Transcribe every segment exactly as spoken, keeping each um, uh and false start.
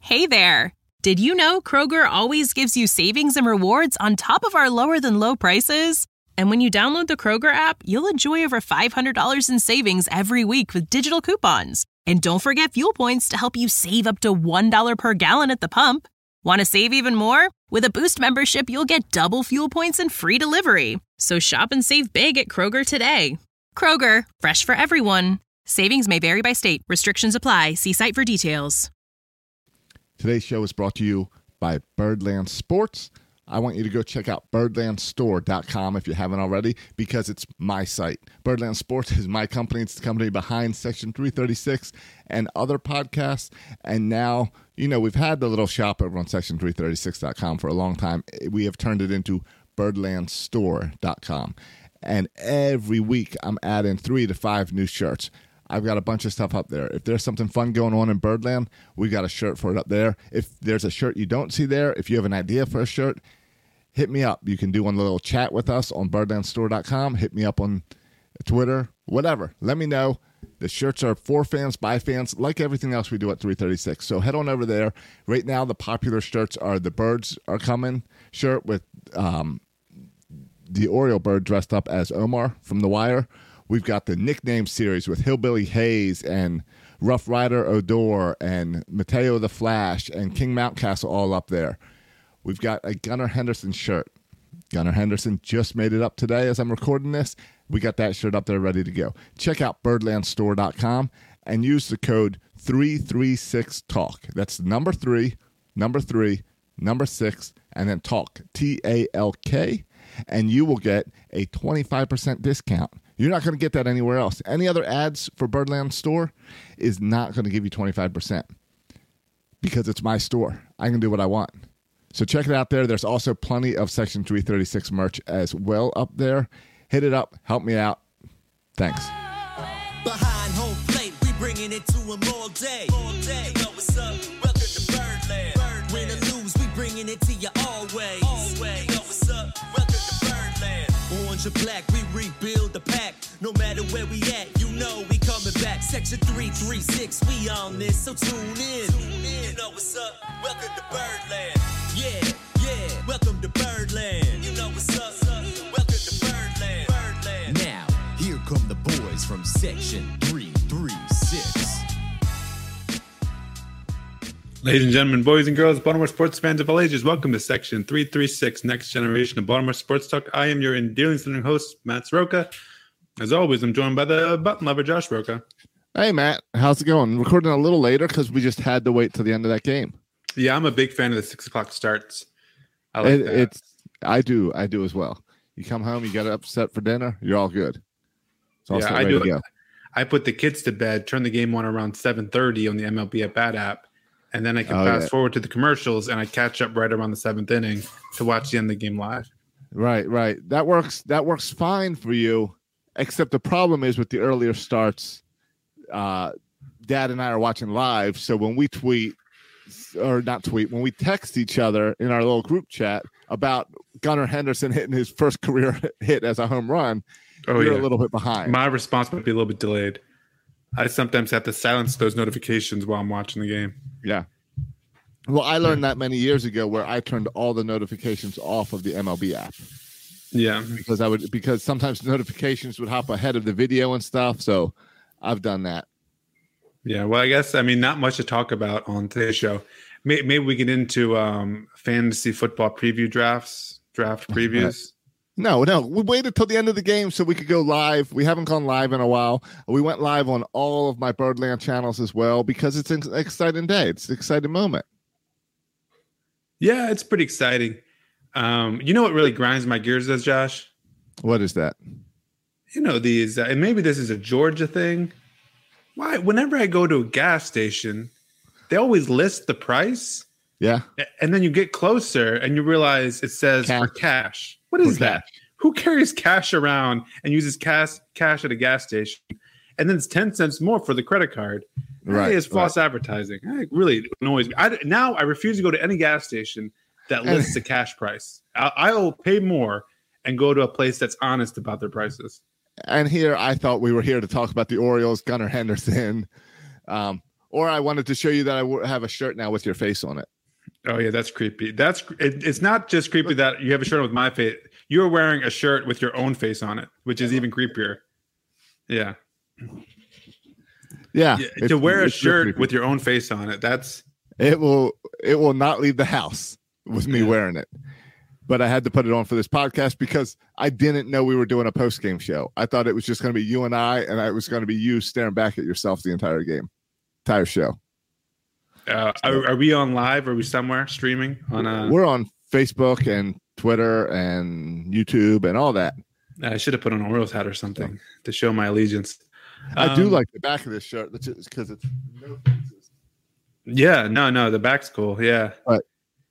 Hey there! Did you know Kroger always gives you savings and rewards on top of our lower-than-low prices? And when you download the Kroger app, you'll enjoy over five hundred dollars in savings every week with digital coupons. And don't forget fuel points to help you save up to one dollar per gallon at the pump. Want to save even more? With a Boost membership, you'll get double fuel points and free delivery. So shop and save big at Kroger today. Kroger, fresh for everyone. Savings may vary by state. Restrictions apply. See site for details. Today's show is brought to you by Birdland Sports. I want you to go check out birdland store dot com if you haven't already, because it's my site. Birdland Sports is my company. It's the company behind Section three thirty-six and other podcasts. And now, you know, we've had the little shop over on section three thirty-six dot com for a long time. We have turned it into birdland store dot com. And every week I'm adding three to five new shirts. I've got a bunch of stuff up there. If there's something fun going on in Birdland, we've got a shirt for it up there. If there's a shirt you don't see there, if you have an idea for a shirt, hit me up. You can do one little chat with us on birdland store dot com. Hit me up on Twitter, whatever. Let me know. The shirts are for fans, by fans, like everything else we do at three thirty-six. So head on over there. Right now, the popular shirts are the Birds Are Coming shirt with um, the Oriole bird dressed up as Omar from The Wire. We've got the nickname series with Hillbilly Hayes and Rough Rider Odor and Mateo the Flash and King Mountcastle all up there. We've got a Gunnar Henderson shirt. Gunnar Henderson just made it up today as I'm recording this. We got that shirt up there ready to go. Check out birdland store dot com and use the code three three six talk. That's number three, number three, number six, and then talk, T A L K, and you will get a twenty-five percent discount. You're not going to get that anywhere else. Any other ads for Birdland Store is not going to give you twenty-five percent because it's my store. I can do what I want. So check it out there. There's also plenty of Section three thirty-six merch as well up there. Hit it up. Help me out. Thanks. Behind home plate, we bringing it to them all day. All day. You know what's up? Welcome to Birdland. Birdland. Win or lose, we bringing it to you always. Always. You know what's up? Welcome to Birdland. Orange or black, we rebuild the pack. No matter where we at, you know we coming back. Section three thirty-six, we on this, so tune in. Tune in. You know what's up? Welcome to Birdland. Yeah, yeah. Welcome to Birdland. You know what's up? Welcome to Birdland. Birdland. Now, here come the boys from Section three thirty-six. Ladies and gentlemen, boys and girls, Baltimore sports fans of all ages, welcome to Section three thirty-six, Next Generation of Baltimore Sports Talk. I am your endearing listening host, Matt Soroka. As always, I'm joined by the button lover, Josh Roca. Hey, Matt. How's it going? Recording a little later because we just had to wait till the end of that game. Yeah, I'm a big fan of the six o'clock starts. I like it, that. It's, I do. I do as well. You come home, you get upset for dinner, you're all good. It's all yeah, set, I ready do. to go. I put the kids to bed, turn the game on around seven thirty on the M L B at Bat app, and then I can Oh, fast yeah. forward to the commercials, and I catch up right around the seventh inning to watch the end of the game live. Right, right. That works. That works fine for you. Except the problem is with the earlier starts, uh, Dad and I are watching live. So when we tweet, or not tweet, when we text each other in our little group chat about Gunnar Henderson hitting his first career hit as a home run, Oh, you're yeah. a little bit behind. My response might be a little bit delayed. I sometimes have to silence those notifications while I'm watching the game. Yeah. Well, I learned that many years ago where I turned all the notifications off of the M L B app. Yeah. Because I would because sometimes notifications would hop ahead of the video and stuff. So I've done that. Yeah. Well, I guess, I mean, not much to talk about on today's show. Maybe, maybe we get into um, fantasy football preview drafts, draft previews. No, no. We waited till the end of the game so we could go live. We haven't gone live in a while. We went live on all of my Birdland channels as well because it's an exciting day. It's an exciting moment. Yeah, it's pretty exciting. Um, you know what really grinds my gears does, Josh? What is that? You know, these, uh, and maybe this is a Georgia thing. Why? Whenever I go to a gas station, they always list the price. Yeah. And then you get closer and you realize it says Cash. for cash. What is For that? cash. Who carries cash around and uses cash cash at a gas station? And then it's ten cents more for the credit card. Right, Hey, it's false right. advertising. It really annoys me. I, now I refuse to go to any gas station that lists a cash price. I, I will pay more and go to a place that's honest about their prices. And here I thought we were here to talk about the Orioles, Gunnar Henderson. Um, or I wanted to show you that I w- have a shirt now with your face on it. Oh yeah, that's creepy. That's it, it's not just creepy that you have a shirt with my face. You're wearing a shirt with your own face on it, which is even creepier. Yeah. Yeah. yeah to wear a shirt with your own face on it, that's it will it will not leave the house with me yeah. wearing it. But I had to put it on for this podcast because I didn't know we were doing a post-game show. I thought it was just going to be you and I, and it was going to be you staring back at yourself the entire game, entire show. Uh, are, are we on live? Are we somewhere streaming on? A... We're on Facebook and Twitter and YouTube and all that. I should have put on an Orioles hat or something yeah. to show my allegiance. I um, do like the back of this shirt because it's no faces. Yeah, no, no, the back's cool. Yeah, right.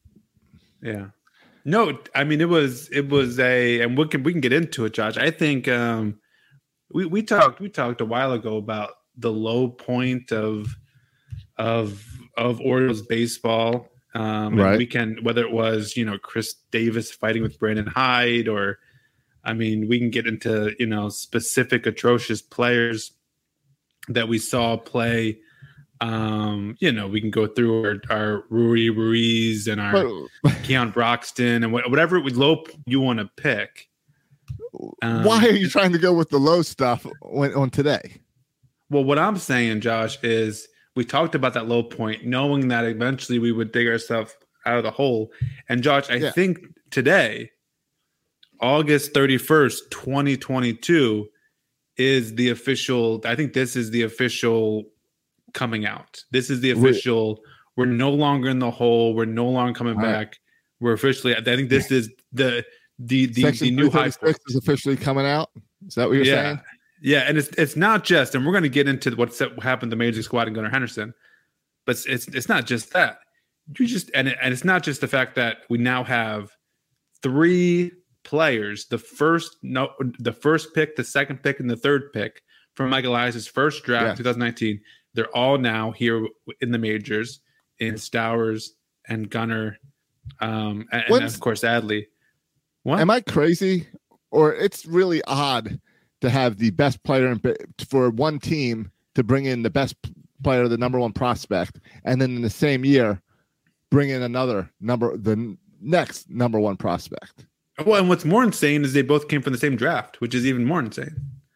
Yeah, no, I mean it was it was a, and we can we can get into it, Josh. I think um, we we talked we talked a while ago about the low point of of. of Orioles baseball. Um, right. And we can, whether it was, you know, Chris Davis fighting with Brandon Hyde, or, I mean, we can get into, you know, specific atrocious players that we saw play. Um, you know, we can go through our, our Rui Ruiz and our Keon Broxton and whatever low you want to pick. Um, Why are you trying to go with the low stuff when, on today? Well, what I'm saying, Josh, is we talked about that low point, knowing that eventually we would dig ourselves out of the hole. And Josh, I yeah. think today, August thirty-first, twenty twenty-two, is the official. I think this is the official coming out. This is the official. We're no longer in the hole. We're no longer coming right. back. We're officially. I think this is the the the, the new high point is officially coming out. Is that what you're yeah. saying? Yeah, and it's it's not just, and we're going to get into what's happened to Major League Squad and Gunnar Henderson, but it's it's, it's not just that. You just and it, and it's not just the fact that we now have three players, the first no, the first pick, the second pick, and the third pick from Michael Elias's first draft, yeah. twenty nineteen. They're all now here in the majors in Stowers and Gunnar, um, and, and of course Adley. What? Am I crazy, or it's really odd to have the best player in, for one team to bring in the best player, the number one prospect, and then in the same year bring in another number, the next number one prospect? Well, and what's more insane is they both came from the same draft, which is even more insane.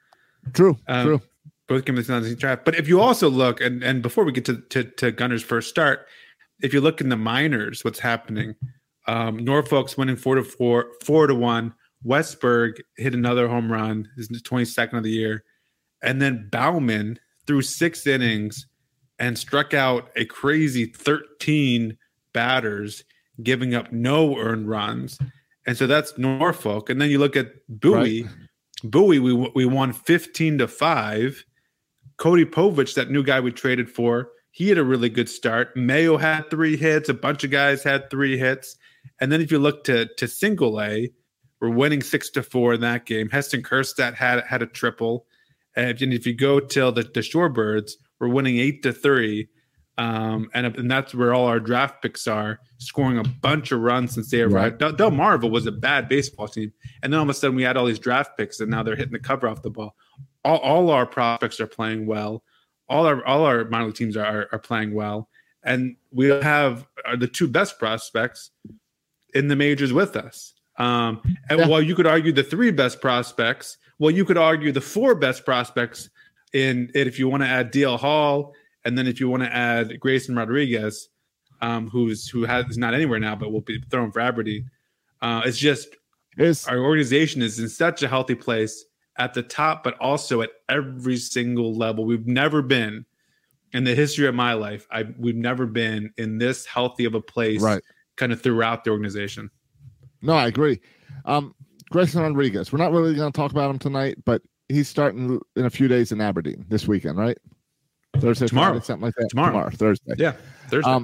True, um, true. Both came from the same draft. But if you also look, and, and before we get to, to, to Gunnar's first start, if you look in the minors, what's happening, um, Norfolk's winning four to four, four to one. Westberg hit another home run, his twenty-second of the year. And then Bauman threw six innings and struck out a crazy thirteen batters, giving up no earned runs. And so that's Norfolk. And then you look at Bowie. Right. Bowie, we we won fifteen to five. Cody Povich, that new guy we traded for, he had a really good start. Mayo had three hits. A bunch of guys had three hits. And then if you look to, to single A, we're winning six to four in that game. Heston Kjerstad had had a triple, and if, and if you go till the, the Shorebirds, we're winning eight to three, um, and and that's where all our draft picks are, scoring a bunch of runs since they arrived. Del, Delmarva was a bad baseball team, and then all of a sudden we had all these draft picks, and now they're hitting the cover off the ball. All, all our prospects are playing well. All our all our minor league teams are, are are playing well, and we have are the two best prospects in the majors with us. Um, and yeah. while you could argue the three best prospects, well, you could argue the four best prospects in it if you want to add D L Hall, and then if you want to add Grayson Rodriguez, um, who's who has is not anywhere now, but will be thrown for Aberdeen. Uh, it's just it's, our organization is in such a healthy place at the top, but also at every single level. We've never been in the history of my life. I we've never been in this healthy of a place, right. kind of throughout the organization. No, I agree. Um, Grayson Rodriguez, we're not really going to talk about him tonight, but he's starting in a few days in Aberdeen this weekend, right? Thursday, tomorrow, Friday, something like that. Tomorrow, tomorrow Thursday. Yeah, Thursday. Um,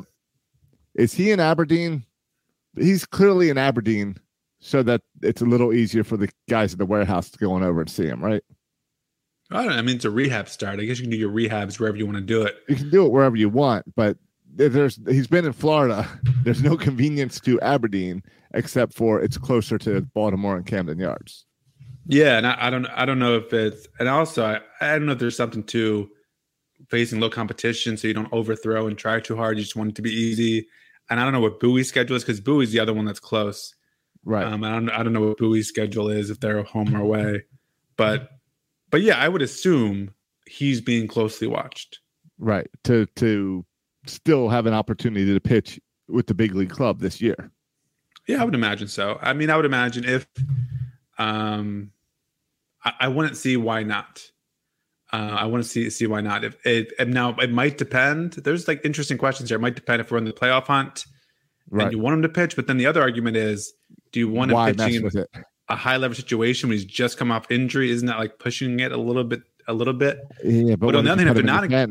is he in Aberdeen? He's clearly in Aberdeen, so that it's a little easier for the guys at the warehouse to go on over and see him, right? I don't know. I mean, it's a rehab start. I guess you can do your rehabs wherever you want to do it. You can do it wherever you want, but there's he's been in Florida. There's no convenience to Aberdeen except for it's closer to Baltimore and Camden Yards. Yeah, and I, I don't I don't know if it's and also I, I don't know if there's something to facing low competition, so you don't overthrow and try too hard. You just want it to be easy. And I don't know what Bowie's schedule is because Bowie's the other one that's close. Right. Um, I don't I don't know what Bowie's schedule is if they're home or away, but but yeah, I would assume he's being closely watched. Right. To to still have an opportunity to pitch with the big league club this year. Yeah, I would imagine so. I mean, I would imagine if um, I, I wouldn't see why not. Uh, I want to see see why not. If it if now it might depend. There's like interesting questions here. It might depend if we're in the playoff hunt Right. and you want him to pitch. But then the other argument is, do you want him Why pitching mess in with it? a high leverage situation when he's just come off injury? Isn't that like pushing it a little bit? A little bit. Yeah, but, But on the other hand, if they're not, again,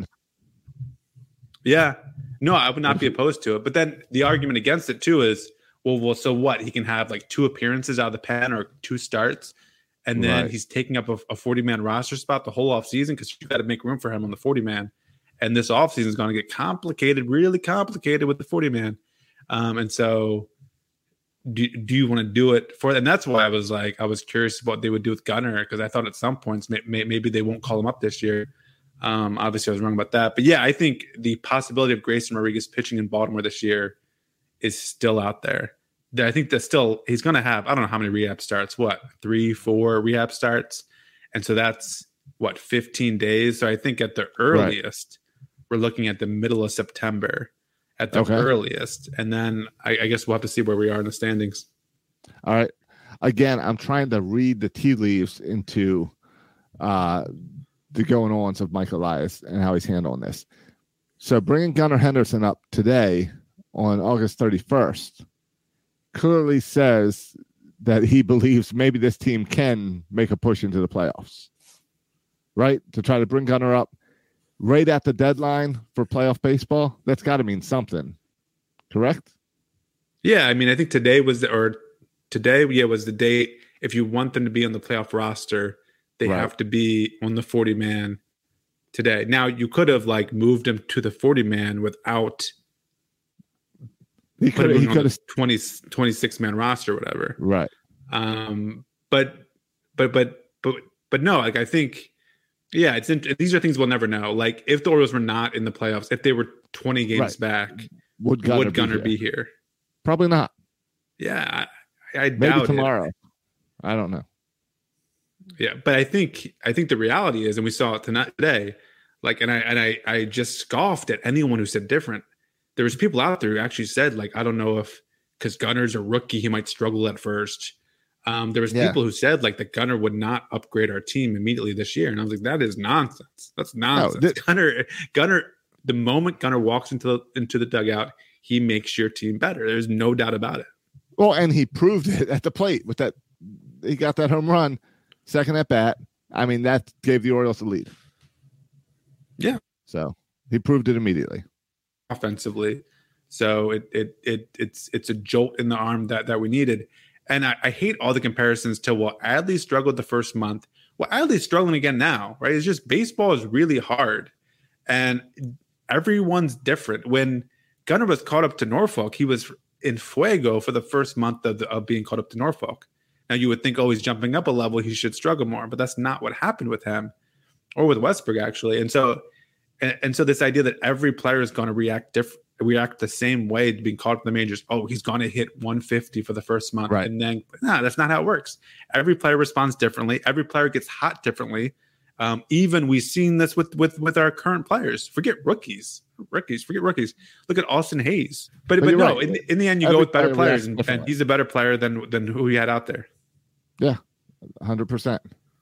yeah, no, I would not be opposed to it. But then the argument against it too is, well, well, so what? He can have like two appearances out of the pen or two starts, and then Right. he's taking up a forty-man roster spot the whole offseason because you got to make room for him on the forty-man. And this offseason is going to get complicated, really complicated with the forty-man. Um, and so do, do you want to do it for and that's why I was like, I was curious about what they would do with Gunnar because I thought at some points may, may, maybe they won't call him up this year. Um, obviously, I was wrong about that. But yeah, I think the possibility of Grayson Rodriguez pitching in Baltimore this year is still out there. I think that still he's going to have, I don't know how many rehab starts, what, three, four rehab starts. And so that's what, fifteen days. So I think at the earliest, right. we're looking at the middle of September at the okay. earliest. And then I, I guess we'll have to see where we are in the standings. All right. Again, I'm trying to read the tea leaves into uh, the going ons of Mike Elias and how he's handling this. So bringing Gunnar Henderson up today on August thirty-first clearly says that he believes maybe this team can make a push into the playoffs, right? To try to bring Gunnar up right at the deadline for playoff baseball, that's got to mean something, correct? Yeah, I mean, I think today was the, or today, yeah, was the date. If you want them to be on the playoff roster, they right. have to be on the forty-man today. Now, you could have like moved him to the forty-man without he could he could have twenty, twenty-six man roster, or whatever. Right. Um. But but but but but no. Like I think, yeah. It's in, these are things we'll never know. Like if the Orioles were not in the playoffs, if they were twenty games right. back, would Gunnar, would Gunnar be, be here? here? Probably not. Yeah, I, I maybe doubt tomorrow. It. I don't know. Yeah, but I think I think the reality is, and we saw it tonight today. Like, and I and I I just scoffed at anyone who said different. There was people out there who actually said, like, I don't know if because Gunnar's a rookie, he might struggle at first. Um, there was yeah. people who said like that Gunnar would not upgrade our team immediately this year, and I was like, that is nonsense. That's nonsense. No, th- Gunnar, Gunnar, the moment Gunnar walks into the, into the dugout, he makes your team better. There's no doubt about it. Well, and he proved it at the plate with that. He got that home run, second at bat. I mean, that gave the Orioles the lead. Yeah. So he proved it immediately. Offensively. So it it it it's it's a jolt in the arm that, that we needed. And I, I hate all the comparisons to what Adley struggled the first month. Well, Adley's struggling again now, right? It's just baseball is really hard. And everyone's different. When Gunnar was caught up to Norfolk, he was in fuego for the first month of, the, of being caught up to Norfolk. Now you would think, oh, he's jumping up a level, he should struggle more, but that's not what happened with him or with Westberg actually. And so, and, and so this idea that every player is going to react different, react the same way to being caught up in the majors. Oh, he's going to hit one fifty for the first month. Right. And then, nah, that's not how it works. Every player responds differently. Every player gets hot differently. Um, even we've seen this with, with, with our current players. Forget rookies, rookies, forget rookies. Look at Austin Hayes. But, but, but no, right. in, in the end, you Every go with better players, and, and he's a better player than, than who he had out there. Yeah, one hundred percent.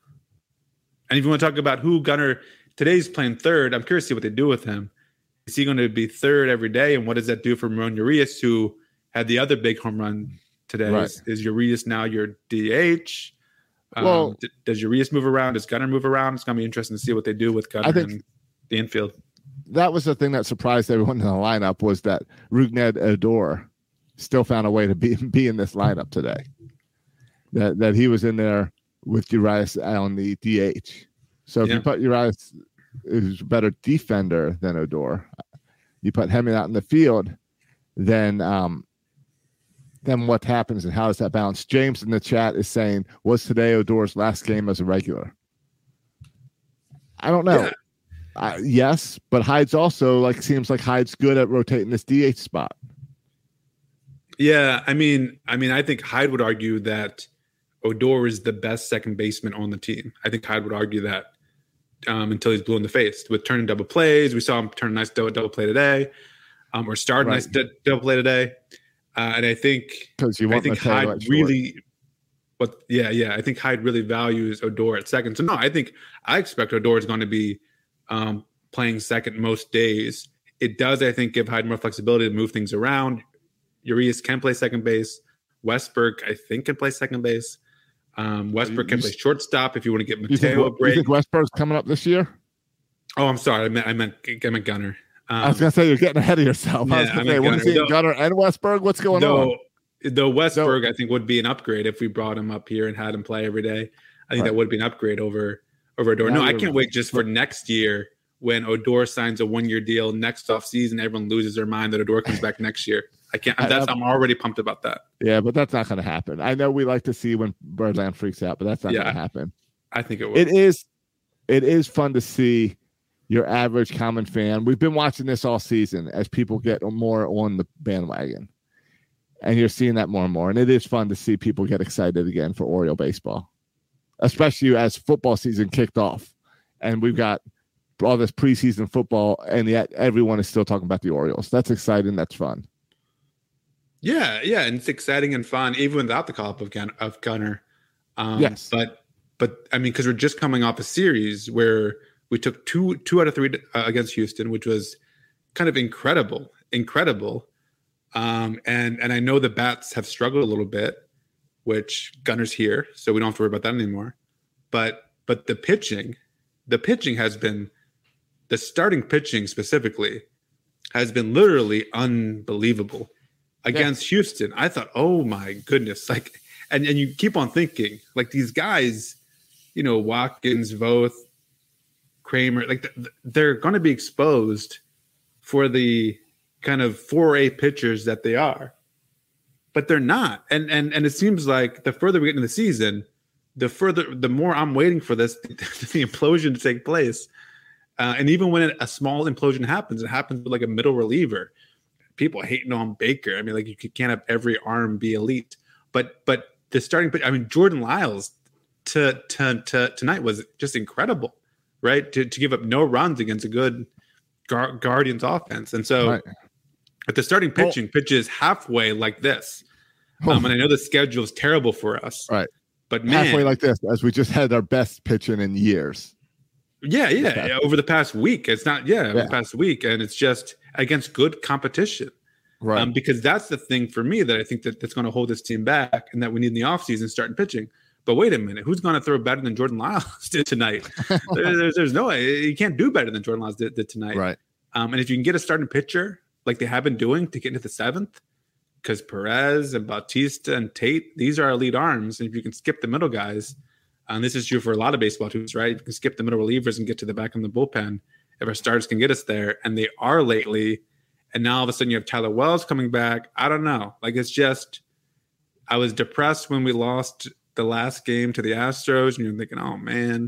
And if you want to talk about who Gunnar today's playing third, I'm curious to see what they do with him. Is he going to be third every day? And what does that do for Ramon Urias, who had the other big home run today? Right. Is, is Urias now your D H? Um, well, d- does Urias move around? Does Gunnar move around? It's going to be interesting to see what they do with Gunnar in the infield. That was the thing that surprised everyone in the lineup was that Rougned Odor still found a way to be, be in this lineup today. That that he was in there with Urias on the D H. So if yeah. you put Urias, who's a better defender than Odor, you put him out in the field, then um, then what happens and how does that balance? James in the chat is saying, was today Odor's last game as a regular? I don't know. Yeah. Uh, yes, but Hyde's also like seems like Hyde's good at rotating this D H spot. Yeah, I mean, I mean, I think Hyde would argue that Odor is the best second baseman on the team. I think Hyde would argue that um, until he's blue in the face with turning double plays. We saw him turn a nice double, double play today, um, or start a Right. nice d- double play today. Uh, and I think Because you I want think Mateo Hyde at short. really, but yeah, yeah, I think Hyde really values Odor at second. So no, I think I expect Odor is going to be um, playing second most days. It does, I think, give Hyde more flexibility to move things around. Urias can play second base. Westberg, I think, can play second base. Um, Westberg can You- play shortstop if you want to give You think, Mateo a you break. think Westberg's coming up this year? Oh, I'm sorry. I meant I meant, I meant Gunner. Um, I was gonna say you're getting ahead of yourself. I was yeah, gonna I say, mean, what is Gunner. he, Though- Gunner and Westberg? What's going on? though, though Westberg, I think, would be an upgrade if we brought him up here and had him play every day. I think Right. that would be an upgrade over over Odor. Now No, I you're- can't wait just for next year when Odor signs a one year deal next off season. Everyone loses their mind that Odor comes back next year. I can't. I- That's I'm already pumped about that. Yeah, but that's not going to happen. I know we like to see when Birdland freaks out, but that's not Yeah. going to happen. I think it will. It is, it is fun to see your average common fan. We've been watching this all season as people get more on the bandwagon, and you're seeing that more and more. And it is fun to see people get excited again for Oriole baseball, especially as football season kicked off, and we've got all this preseason football, and yet everyone is still talking about the Orioles. That's exciting. That's fun. Yeah, yeah, and it's exciting and fun, even without the call up of, Gun- of Gunner. Um, Yes. but but I mean, because we're just coming off a series where we took two two out of three uh, against Houston, which was kind of incredible, incredible. Um, and and I know the bats have struggled a little bit, which Gunner's here, so we don't have to worry about that anymore. But but the pitching, the pitching has been, the starting pitching specifically, has been literally unbelievable. Against Houston, I thought, oh my goodness, like, and, and you keep on thinking, like these guys, you know, Watkins, Voth, Kramer, like th- they're going to be exposed for the kind of four A pitchers that they are, but they're not. And and and it seems like the further we get into the season, the further, the more I'm waiting for this the implosion to take place. Uh, and even when a small implosion happens, it happens with like a middle reliever. People hating on Baker. I mean, like you can't have every arm be elite, but but the starting pitch. I mean, Jordan Lyles to to, to tonight was just incredible, right? To to give up no runs against a good Gar- Guardians offense, and so Right. but the starting pitching pitches halfway like this. Um, and I know the schedule is terrible for us, Right. But man, Halfway like this, as we just had our best pitching in years. yeah, yeah, Okay. yeah, over the past week, it's not yeah, over Yeah. the past week, and it's just against good competition. Right. Um, because that's the thing for me that I think that that's going to hold this team back and that we need in the offseason starting pitching. But wait a minute, who's going to throw better than Jordan Lyles did tonight? there, there's, there's no way. You can't do better than Jordan Lyles did, did tonight. right. Um, and if you can get a starting pitcher like they have been doing to get into the seventh, because Perez and Bautista and Tate, these are elite arms. And if you can skip the middle guys, and this is true for a lot of baseball teams, right? If you can skip the middle relievers and get to the back of the bullpen, if our starters can get us there, and they are lately, and now all of a sudden you have Tyler Wells coming back. I don't know. Like it's just, I was depressed when we lost the last game to the Astros, and you're thinking, oh man.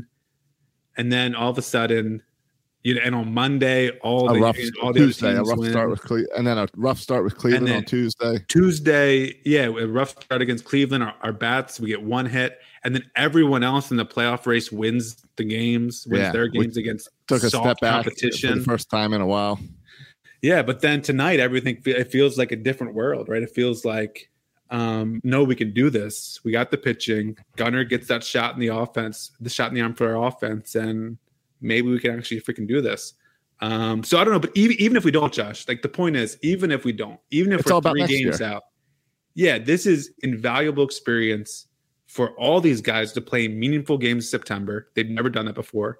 And then all of a sudden, you know, and on Monday, all A the rough all the Tuesday, other a teams rough win. start with Cle- and then a rough start with Cleveland then- on Tuesday. Tuesday, yeah, a rough start against Cleveland. Our, our bats, we get one hit, and then everyone else in the playoff race wins the games, wins Yeah, their we games against Took a soft step back for competition. the first time in a while. Yeah, but then tonight, everything fe- it feels like a different world, right? It feels like, um, no, we can do this. We got the pitching. Gunner gets that shot in the offense, the shot in the arm for our offense, and maybe we can actually freaking do this. Um, so I don't know, but even, even if we don't, Josh, like the point is, even if we don't, even if It's all we're about three next games year. out, yeah, this is invaluable experience for all these guys to play meaningful games in September. They've never done that before.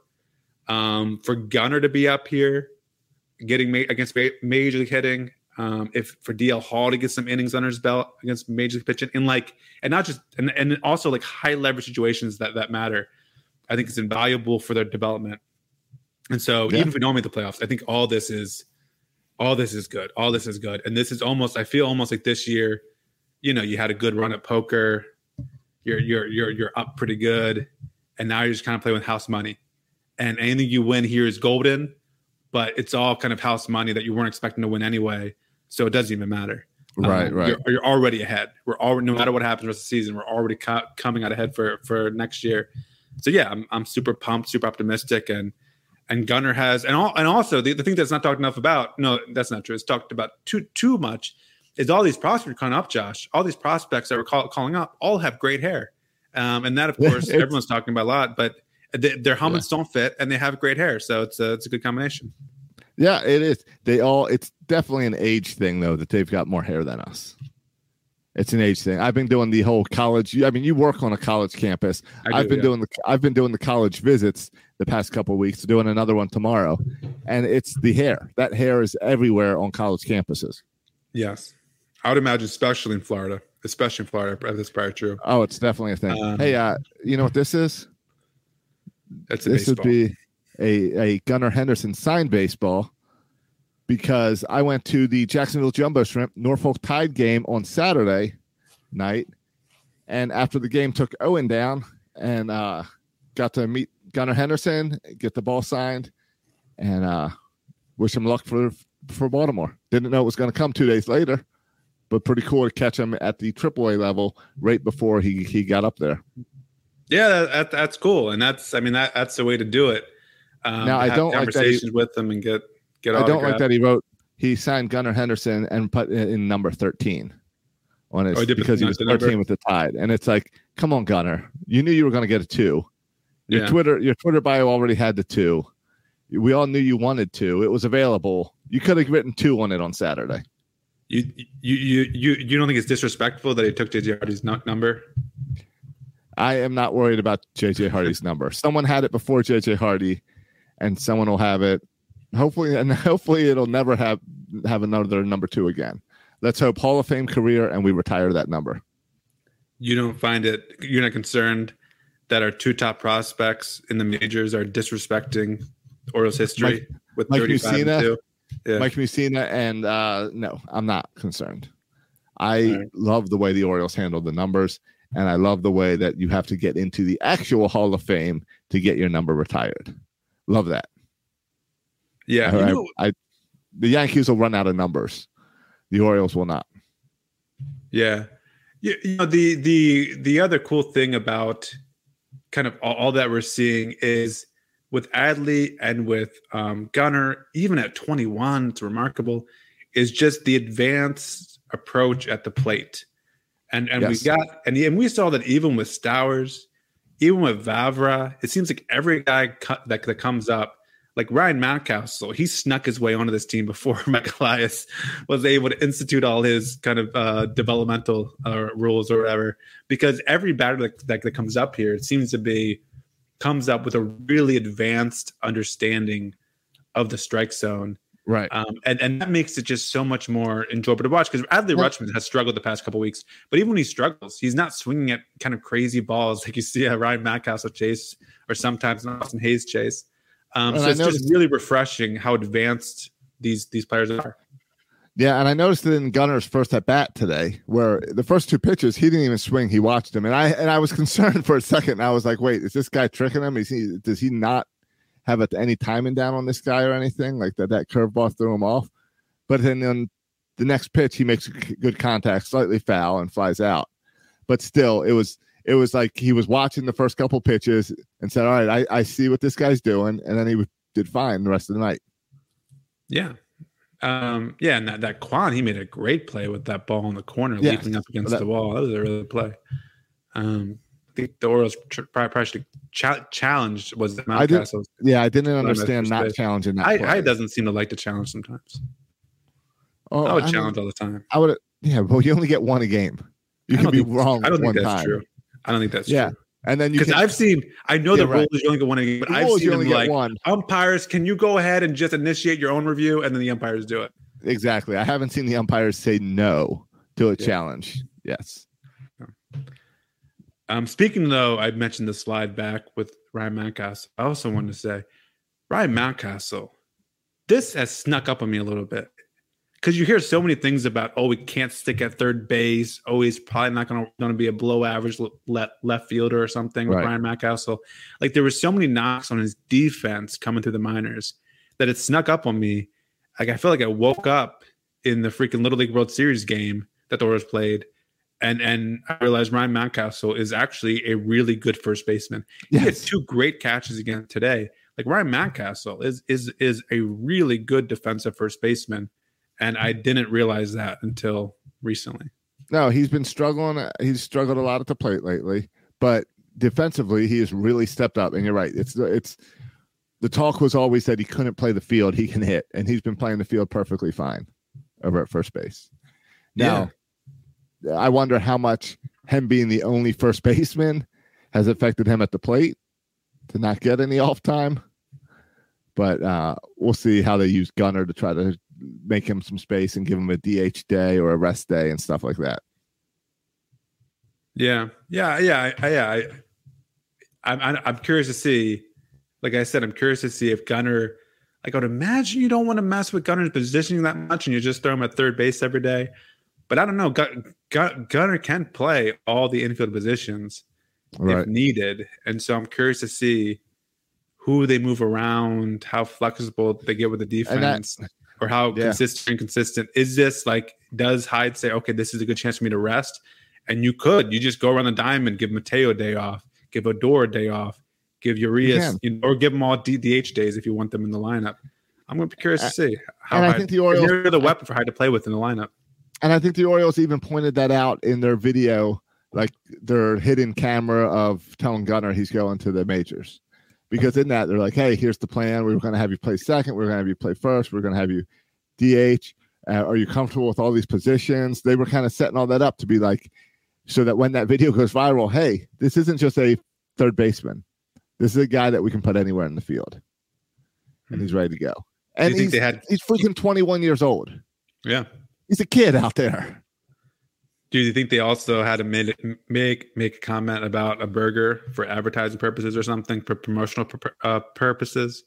Um, for Gunner to be up here, getting ma- against ma- major league hitting, um, if for D L Hall to get some innings under his belt against major league pitching, and like, and not just, and and also like high leverage situations that that matter. I think it's invaluable for their development. And so Yeah. even if we don't make the playoffs, I think all this is, all this is good. All this is good. And this is almost, I feel almost like this year, you know, you had a good run at poker. You're, you're, you're, you're up pretty good. And now you're just kind of playing with house money. and anything you win here is golden, but it's all kind of house money that you weren't expecting to win anyway, so it doesn't even matter. Right, um, right. You're, you're already ahead. We're already, no matter what happens the rest of the season, we're already co- coming out ahead for for next year. So yeah, I'm I'm super pumped, super optimistic, and and Gunnar has and all and also the, the thing that's not talked enough about. No, that's not true. It's talked about too too much. Is all these prospects coming up, Josh? All these prospects that we're call, calling up all have great hair, um, and that of course everyone's talking about a lot. But they, their helmets yeah. don't fit, and they have great hair, so it's a it's a good combination. Yeah, it is. They all. It's definitely an age thing, though, that they've got more hair than us. It's an age thing. I've been doing the whole college. I mean, you work on a college campus. Do, I've been yeah. doing the. I've been doing the college visits the past couple of weeks. Doing another one tomorrow, and it's the hair. That hair is everywhere on college campuses. Yes, I would imagine, especially in Florida, especially in Florida. That's probably true. Oh, it's definitely a thing. Um, hey, uh, you know what this is? That's a this baseball. would be a a Gunnar Henderson signed baseball. Because I went to the Jacksonville Jumbo Shrimp Norfolk Tide game on Saturday night, and after the game took Owen down and uh, got to meet Gunnar Henderson, get the ball signed, and uh, wish him luck for for Baltimore. Didn't know it was going to come two days later, but pretty cool to catch him at the triple A level right before he, he got up there. Yeah, that, that, that's cool, and that's I mean that that's the way to do it. Um, now I don't like conversations that he, with them and get. I don't like that he wrote he signed Gunnar Henderson and put in number thirteen on his oh, because he was thirteen with the Tide, and it's like, come on, Gunnar, you knew you were going to get a two. Your yeah. Twitter your Twitter bio already had the two. We all knew you wanted two. It was available. You could have written two on it on Saturday. You you you you you don't think it's disrespectful that he took J J Hardy's number? I am not worried about J J Hardy's number. Someone had it before J J Hardy, and someone will have it. Hopefully, and hopefully it'll never have have another number two again. Let's hope Hall of Fame career, and we retire that number. You don't find it? You're not concerned that our two top prospects in the majors are disrespecting Orioles history Mike, with Mike thirty-five Mussina, and two? Yeah. Mike Mussina, and uh, no, I'm not concerned. I right. love the way the Orioles handled the numbers, and I love the way that you have to get into the actual Hall of Fame to get your number retired. Love that. Yeah, I, you know, I, I, the Yankees will run out of numbers. The Orioles will not. Yeah, you, you know the the the other cool thing about kind of all, all that we're seeing is with Adley and with um, Gunnar, even at twenty-one, it's remarkable. Is just the advanced approach at the plate, and and yes. we got and and we saw that even with Stowers, even with Vavra, it seems like every guy cut, that that comes up. Like Ryan Mountcastle, he snuck his way onto this team before Mike Elias was able to institute all his kind of uh, developmental uh, rules or whatever. Because every batter that, that, that comes up here, it seems to be comes up with a really advanced understanding of the strike zone, right? Um, and and that makes it just so much more enjoyable to watch. Because Adley well, Rutschman has struggled the past couple of weeks, but even when he struggles, he's not swinging at kind of crazy balls like you see a Ryan Mountcastle chase or sometimes an Austin Hayes chase. Um, so it's just really refreshing how advanced these these players are. Yeah, and I noticed it in Gunnar's first at bat today, where the first two pitches he didn't even swing; he watched him, and I and I was concerned for a second. I was like, "Wait, is this guy tricking him? Is he? Does he not have any timing down on this guy or anything like that? That curveball threw him off." But then on the next pitch, he makes good contact, slightly foul, and flies out. But still, it was. It was like he was watching the first couple pitches and said, all right, I, I see what this guy's doing. And then he did fine the rest of the night. Yeah. Um, yeah. And that, that Quan, he made a great play with that ball in the corner, yeah. leaping up against that, the wall. That was a really good play. Um, I think the Orioles tr- probably should ch- challenge was the Mountcastle. Yeah, I didn't understand not challenging that. I, I doesn't seem to like to challenge sometimes. Oh, I would I challenge mean, all the time. I would. Yeah, well, you only get one a game. You can be wrong. I don't think that's time. true. I don't think that's yeah. true. And then you because I've seen, I know yeah, the right. rule is you only get one game, but the I've seen them like one. umpires. Can you go ahead and just initiate your own review, and then the umpires do it? Exactly. I haven't seen the umpires say no to a yeah. challenge. Yes. Um. Speaking though, I mentioned the slide back with Ryan Mountcastle. I also wanted to say, Ryan Mountcastle, this has snuck up on me a little bit. because you hear so many things about, oh, we can't stick at third base. Oh, he's probably not going to be a below average left, left fielder or something with Right. Ryan Mountcastle. Like there were so many knocks on his defense coming through the minors that it snuck up on me. Like I feel like I woke up in the freaking Little League World Series game that the Orioles played, and and I realized Ryan Mountcastle is actually a really good first baseman. He had Yes. two great catches again today. Like Ryan Mountcastle is is is a really good defensive first baseman. And I didn't realize that until recently. No, he's been struggling. He's struggled a lot at the plate lately, but defensively, he has really stepped up. And you're right. It's it's the talk was always that he couldn't play the field. He can hit, and he's been playing the field perfectly fine over at first base. Now, yeah. I wonder how much him being the only first baseman has affected him at the plate to not get any off time. But uh, we'll see how they use Gunnar to try to make him some space and give him a D H day or a rest day and stuff like that. Yeah, yeah, yeah, I, yeah. I, I'm, I'm curious to see. Like I said, I'm curious to see if Gunnar. Like I would imagine you don't want to mess with Gunnar's positioning that much, and you just throw him at third base every day. But I don't know. Gun, Gun, Gunnar can play all the infield positions Right. if needed, and so I'm curious to see who they move around, how flexible they get with the defense, or how yeah. consistent or inconsistent. Is this like, does Hyde say, okay, this is a good chance for me to rest? And you could, you just go around the diamond, give Mateo a day off, give Odor a day off, give Urias, you know, or give them all D H days if you want them in the lineup. I'm going to be curious to see how and I Hyde, think the Orioles they're the weapon for Hyde to play with in the lineup. And I think the Orioles even pointed that out in their video, like their hidden camera of telling Gunnar he's going to the majors. Because in that, they're like, hey, here's the plan. We're going to have you play second. We're going to have you play first. We're going to have you D H. Uh, are you comfortable with all these positions? They were kind of setting all that up to be like, so that when that video goes viral, hey, this isn't just a third baseman. This is a guy that we can put anywhere in the field. And he's ready to go. And Do you think he's, they had- he's freaking twenty-one years old. Yeah. He's a kid out there. Do you think they also had to make make make a comment about a burger for advertising purposes or something, for promotional pur- uh, purposes?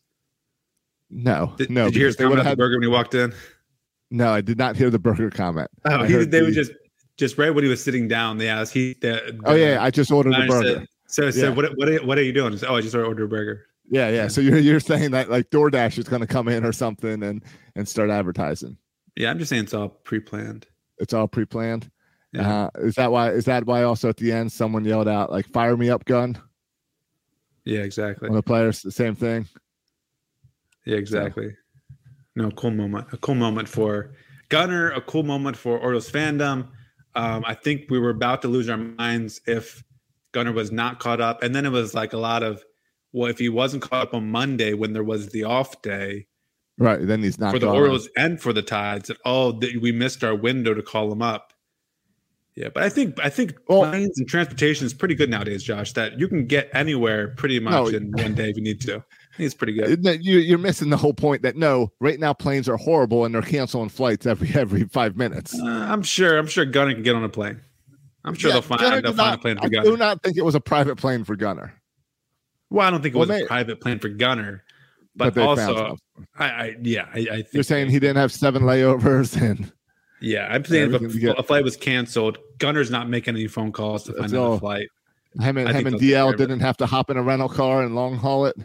No, Did, no. did you hear his because they comment would've about had- the burger when he walked in? No, I did not hear the burger comment. Oh, I he, heard they the- were just just right when he was sitting down. They asked he. The, Oh the yeah, I just ordered the manager burger. said- So, so Yeah. what what are, what are you doing? He said, oh, I just ordered a burger. Yeah, yeah. So you're you're saying that like DoorDash is going to come in or something and and start advertising. Yeah, I'm just saying it's all pre-planned. It's all pre-planned. Yeah, Uh, is that why? Is that why? Also at the end, someone yelled out like "Fire me up, gun!" yeah, exactly. One of the players, the same thing. Yeah, exactly. No, cool moment. A cool moment for Gunnar. A cool moment for Orioles fandom. Um, I think we were about to lose our minds if Gunnar was not caught up, and then it was like a lot of, well, if he wasn't caught up on Monday when there was the off day Right. Then he's not for the gone. Orioles and for the Tides, that oh, that we missed our window to call him up. Yeah, but I think I think Well- planes and transportation is pretty good nowadays, Josh. That you can get anywhere pretty much No. in one day if you need to. I think it's pretty good. Uh, You, you're missing the whole point that no, right now planes are horrible and they're canceling flights every every five minutes. Uh, I'm sure. I'm sure Gunnar can get on a plane. I'm sure Yeah, they'll find Gunnar they'll did find not- a plane for I Gunnar. do not think it was a private plane for Gunnar. Well, I don't think it Well, was a may- private plane for Gunnar, but, But they found also, something. I, I yeah, I, I think You're saying he didn't have seven layovers and yeah, I'm saying if everything to a, get- a flight was canceled, Gunner's not making any phone calls to find That's another all. flight. him and I him think and they'll take D care L of it. didn't have to hop in a rental car and long haul it.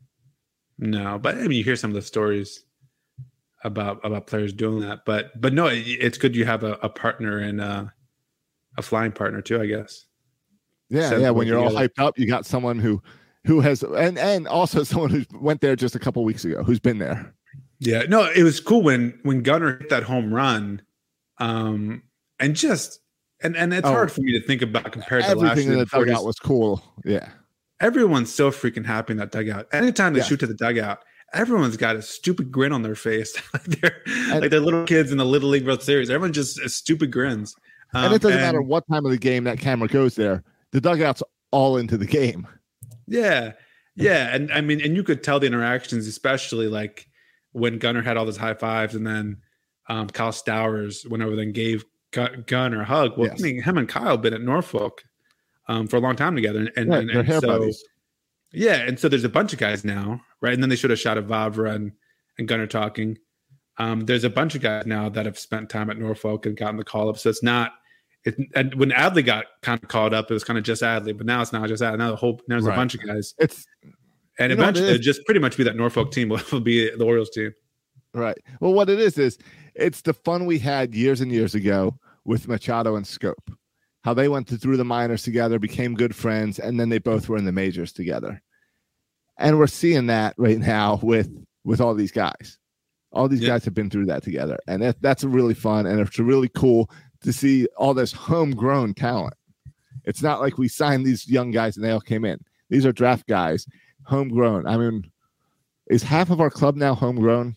No, but I mean, you hear some of the stories about about players doing that, but but no, it, it's good you have a, a partner and uh, a flying partner too, I guess. Yeah, Send yeah. them When you're all together. hyped up, you got someone who who has and and also someone who went there just a couple weeks ago, who's been there. Yeah, no, it was cool when when Gunnar hit that home run, um, and just and and it's Oh. hard for me to think about compared to last Everything year. in the before dugout just- was cool. Yeah, everyone's so freaking happy in that dugout. Anytime they Yeah. shoot to the dugout, everyone's got a stupid grin on their face, like they're And- like they're little kids in the Little League World Series. Everyone just uh, stupid grins, um, and it doesn't matter what time of the game that camera goes there. The dugout's all into the game. Yeah, yeah, and I mean, and you could tell the interactions, especially like when Gunnar had all those high fives, and then um, Kyle Stowers went over there and gave Gu- Gunnar a hug. Well, Yes. I mean, him and Kyle been at Norfolk um, for a long time together, and, and, Right, and, they're and hair so buddies. yeah, and so there's a bunch of guys now, right? And then they showed a shot of Vavra and, and Gunnar talking. Um, there's a bunch of guys now that have spent time at Norfolk and gotten the call up. So it's not. It, and when Adley got kind of called up, it was kind of just Adley, but now it's not just Adley. Now the whole there's Right. a bunch of guys. It's And You know what it eventually, is? it'll just pretty much be that Norfolk team will be the Orioles team. right. Well, what it is is it's the fun we had years and years ago with Machado and Scope. How they went through the minors together, became good friends, and then they both were in the majors together. And we're seeing that right now with with all these guys. All these Yeah. guys have been through that together, and that, that's really fun, and it's really cool to see all this homegrown talent. It's not like we signed these young guys and they all came in. These are draft guys, homegrown. I mean, is half of our club now homegrown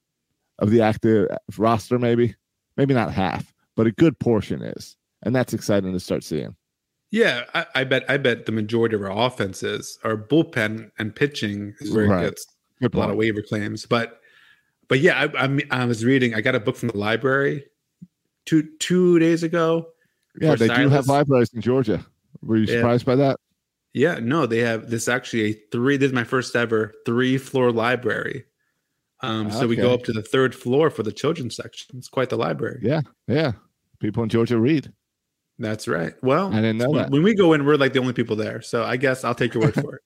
of the active roster? Maybe, maybe not half, but a good portion is, and that's exciting to start seeing. Yeah, I, I bet. I bet the majority of our offenses, our bullpen and pitching is where Right. it gets Good a lot of point. waiver claims. But, but yeah, I, I, I was reading. I got a book from the library two two days ago. Yeah, for they do have Silas. libraries in Georgia. Were you Yeah. surprised by that? Yeah, no, they have this actually a three. This is my first ever three floor library. Um, so we go Okay. up to the third floor for the children's section. It's quite the library. Yeah, yeah. People in Georgia read. That's right. Well, I didn't know when, that. when we go in, we're like the only people there. So I guess I'll take your word for it.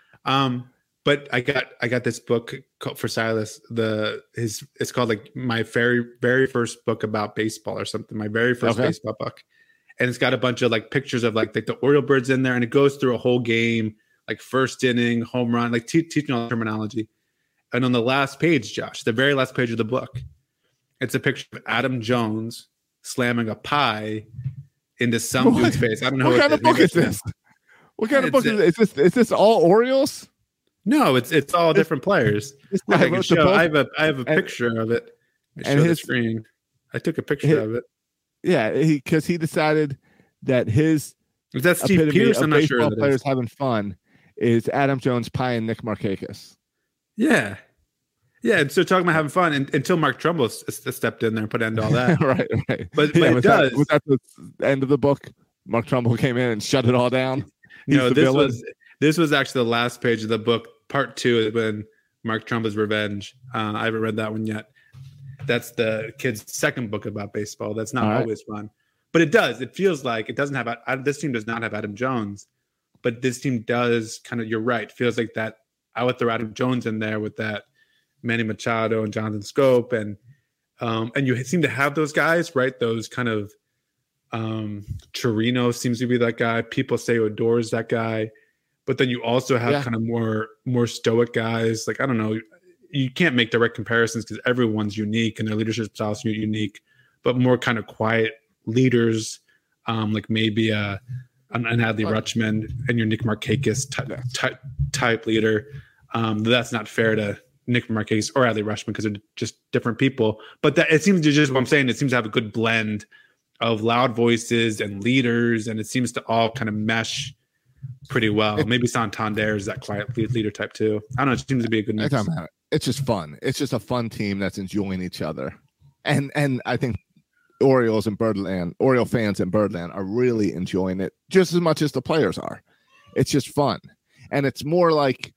Um, but I got I got this book called, for Silas. The his it's called like my very very first book about baseball or something. My very first Okay. baseball book, and it's got a bunch of like pictures of like, like the Oriole birds in there, and it goes through a whole game, like first inning, home run, like te- teaching all the terminology. And on the last page, Josh, the very last page of the book, it's a picture of Adam Jones slamming a pie into some What? dude's face. I don't know What what kind of it- book maybe is it's- this? What kind of It's book a- is this? Is this, is this all Orioles? No, it's it's all different players. This I, guy can wrote the show, book? I have a I have a and- picture of it. I and show the his- screen. I took a picture his- of it. Yeah, because he, decided that his Is that Steve epitome Pierce? of I'm not sure. baseball That players is. having fun is Adam Jones pie and Nick Markakis. Yeah, yeah. And so talking about having fun and, until Mark Trumbull s- s- stepped in there and put an end to all that. right, right. But- but yeah, it was does. That, was that the end of the book? Mark Trumbull came in and shut it all down. He's no, the this villain? was this was actually the last page of the book. Part two is when Mark Trumbull's Revenge. Uh, I haven't read that one yet. That's the kid's second book about baseball. That's not All right. always fun, but it does. It feels like it doesn't have. I, this team does not have Adam Jones, but this team does kind of. You're right. Feels like that. I would throw Adam Jones in there with that Manny Machado and Jonathan Scope, and um, and you seem to have those guys, right? Those kind of um, Chirino seems to be that guy. People say Odor is that guy, but then you also have Yeah. kind of more more stoic guys. Like I don't know, you can't make direct comparisons because everyone's unique and their leadership styles are unique, but more kind of quiet leaders, um, like maybe a an, an Adley Rutschman and your Nick Markakis type type, type leader. Um, that's not fair to Nick Markakis or Adley Rutschman because they're just different people. But that it seems to just what I'm saying. It seems to have a good blend of loud voices and leaders, and it seems to all kind of mesh pretty well. Maybe Santander is that quiet lead- leader type too. I don't know. It seems to be a good It mix. doesn't matter. It's just fun. It's just a fun team that's enjoying each other. And and I think Orioles and Birdland, Oriole fans in Birdland are really enjoying it just as much as the players are. It's just fun. And it's more like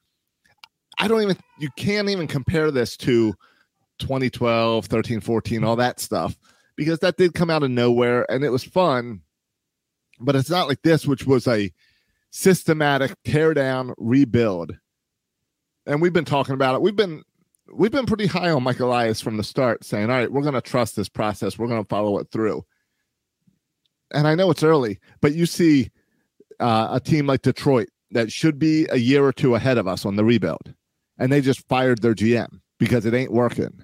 I don't even you can't even compare this to twenty twelve, thirteen, fourteen, all that stuff, because that did come out of nowhere and it was fun. But it's not like this, which was a systematic tear down, rebuild. And we've been talking about it. We've been we've been pretty high on Mike Elias from the start, saying, all right, we're going to trust this process. We're going to follow it through. And I know it's early, but you see uh, a team like Detroit that should be a year or two ahead of us on the rebuild. And they just fired their G M because it ain't working.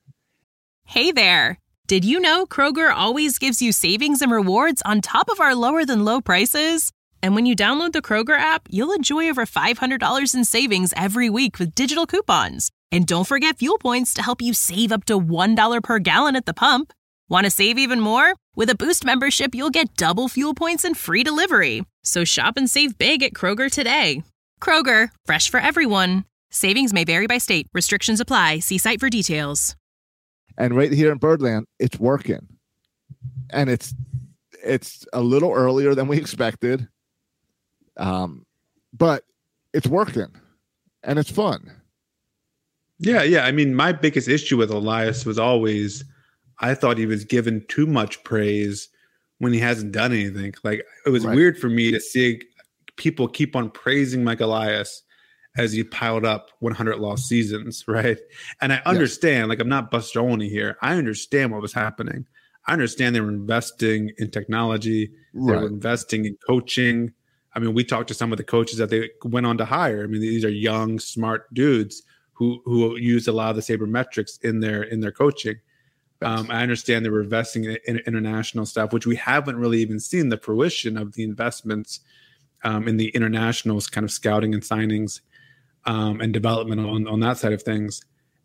Hey there. Did you know Kroger always gives you savings and rewards on top of our lower than low prices? And when you download the Kroger app, you'll enjoy over five hundred dollars in savings every week with digital coupons. And don't forget fuel points to help you save up to one dollar per gallon at the pump. Want to save even more? With a Boost membership, you'll get double fuel points and free delivery. So shop and save big at Kroger today. Kroger, fresh for everyone. Savings may vary by state. Restrictions apply. See site for details. And right here in Birdland, it's working. And it's it's a little earlier than we expected. Um, but it's working. And it's fun. Yeah, yeah. I mean, my biggest issue with Elias was always I thought he was given too much praise when he hasn't done anything. Like, it was Right. weird for me to see people keep on praising Mike Elias as he piled up one hundred lost seasons, right? And I understand, like, I'm not Buster Olney here. I understand what was happening. I understand they were investing in technology. They Right. were investing in coaching. I mean, we talked to some of the coaches that they went on to hire. I mean, these are young, smart dudes who who use a lot of the sabermetrics in their in their coaching. Um, I understand they were investing in, in international stuff, which we haven't really even seen the fruition of the investments um, in the internationals kind of scouting and signings um, and development on, on that side of things.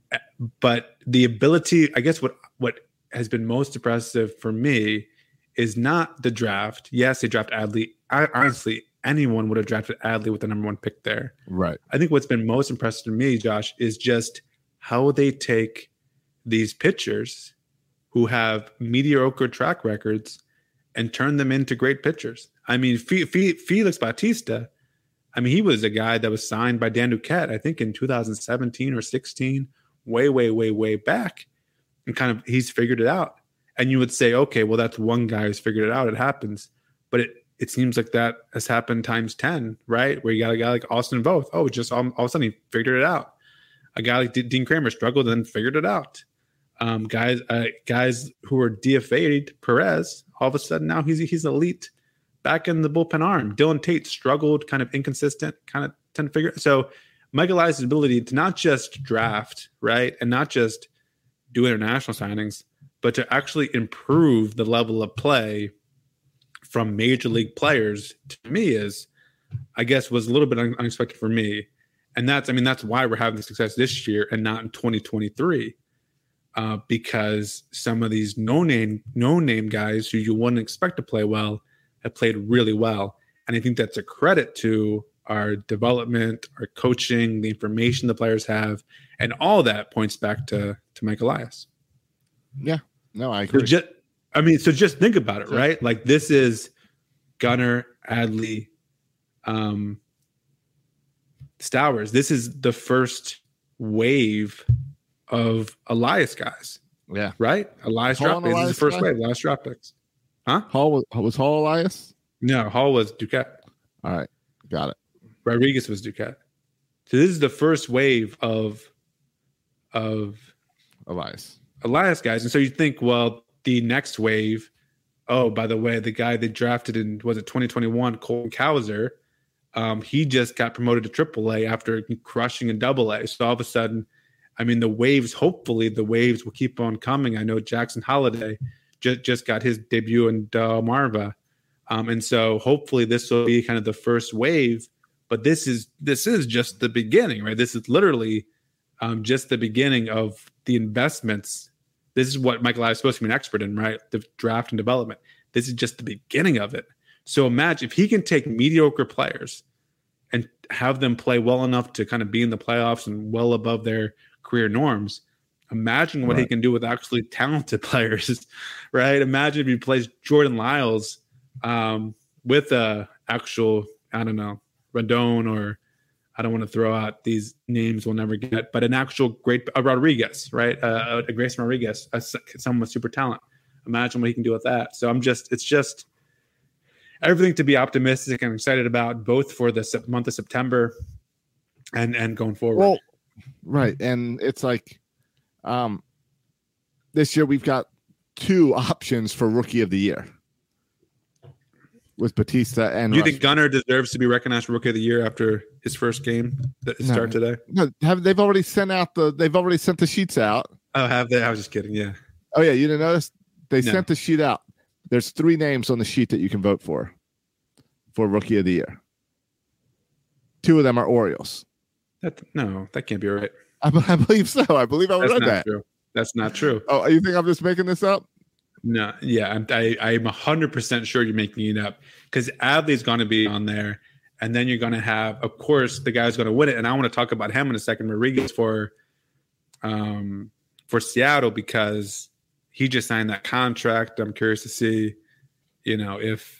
But the ability, I guess what what has been most impressive for me is not the draft. Yes, they draft Adley. I, honestly, anyone would have drafted Adley with the number one pick there. Right. I think what's been most impressive to me, Josh, is just how they take these pitchers who have mediocre track records and turn them into great pitchers. I mean, F- F- Felix Bautista, I mean, he was a guy that was signed by Dan Duquette, I think in two thousand seventeen or sixteen, way, way, way, way back. And kind of he's figured it out. And you would say, okay, well, that's one guy who's figured it out. It happens. But it, it seems like that has happened times ten, right? Where you got a guy like Austin Voth. Oh, just all, all of a sudden he figured it out. A guy like D- Dean Kramer struggled and then figured it out. Um, guys, uh, guys who were D F A'd, Perez, all of a sudden now he's he's elite back in the bullpen arm. Dylan Tate struggled, kind of inconsistent, kind of tend to figure. So Michael Elias' ability to not just draft, right, and not just do international signings, but to actually improve the level of play from major league players, to me is, I guess, was a little bit un- unexpected for me. And that's, I mean, that's why we're having the success this year and not in twenty twenty-three. Uh, because some of these no-name no-name guys who you wouldn't expect to play well have played really well. And I think that's a credit to our development, our coaching, the information the players have, and all that points back to, to Mike Elias. Yeah. No, I So agree. just, I mean, so just think about it, Yeah. right? Like, this is Gunnar, Adley, um, Stowers. This is the first wave of Elias guys, Yeah. right? Elias Hall drop and picks. This is Elias the first guy? wave. Elias drop picks. Huh? Hall was, was Hall Elias? No, Hall was Duquette. All right. Got it. Rodriguez was Duquette. So this is the first wave of of Elias. Elias guys. And so you think, well, the next wave, oh, by the way, the guy they drafted in, was it twenty twenty-one, Colton Cowser, um, he just got promoted to triple A after crushing in double A. So all of a sudden, I mean, the waves, hopefully the waves will keep on coming. I know Jackson Holiday just, just got his debut in Delmarva. Um, and so hopefully this will be kind of the first wave, but this is, this is just the beginning, right? This is literally um, just the beginning of the investments. This is what Michael Elias is supposed to be an expert in, right? The draft and development. This is just the beginning of it. So imagine if he can take mediocre players and have them play well enough to kind of be in the playoffs and well above their career norms. Imagine what Right. he can do with actually talented players, right? Imagine if he plays Jordan Lyles um, with a actual, I don't know, Rodon, or I don't want to throw out these names we'll never get, but an actual great a Rodriguez, right? Uh, a Grayson Rodriguez, a, someone with super talent. Imagine what he can do with that. So I'm just, it's just everything to be optimistic and excited about, both for the sep- month of September and and going forward. Well, right. And it's like um, this year we've got two options for Rookie of the Year with Batista and Do you Rush. think Gunnar deserves to be recognized for Rookie of the Year after his first game that No. start today? No, have they've already sent out the they've already sent the sheets out. Oh, have they? I was just kidding. Yeah. Oh yeah, you didn't notice? They No. sent the sheet out. There's three names on the sheet that you can vote for for Rookie of the Year. Two of them are Orioles. That, no, that can't be right. I, b- I believe so. I believe I That's read not that. true. That's not true. Oh, you think I'm just making this up? No, yeah, I'm, I, I'm one hundred percent sure you're making it up, because Adley's going to be on there, and then you're going to have, of course, the guy's going to win it, and I want to talk about him in a second, Rodriguez, for, um, for Seattle, because he just signed that contract. I'm curious to see, you know, if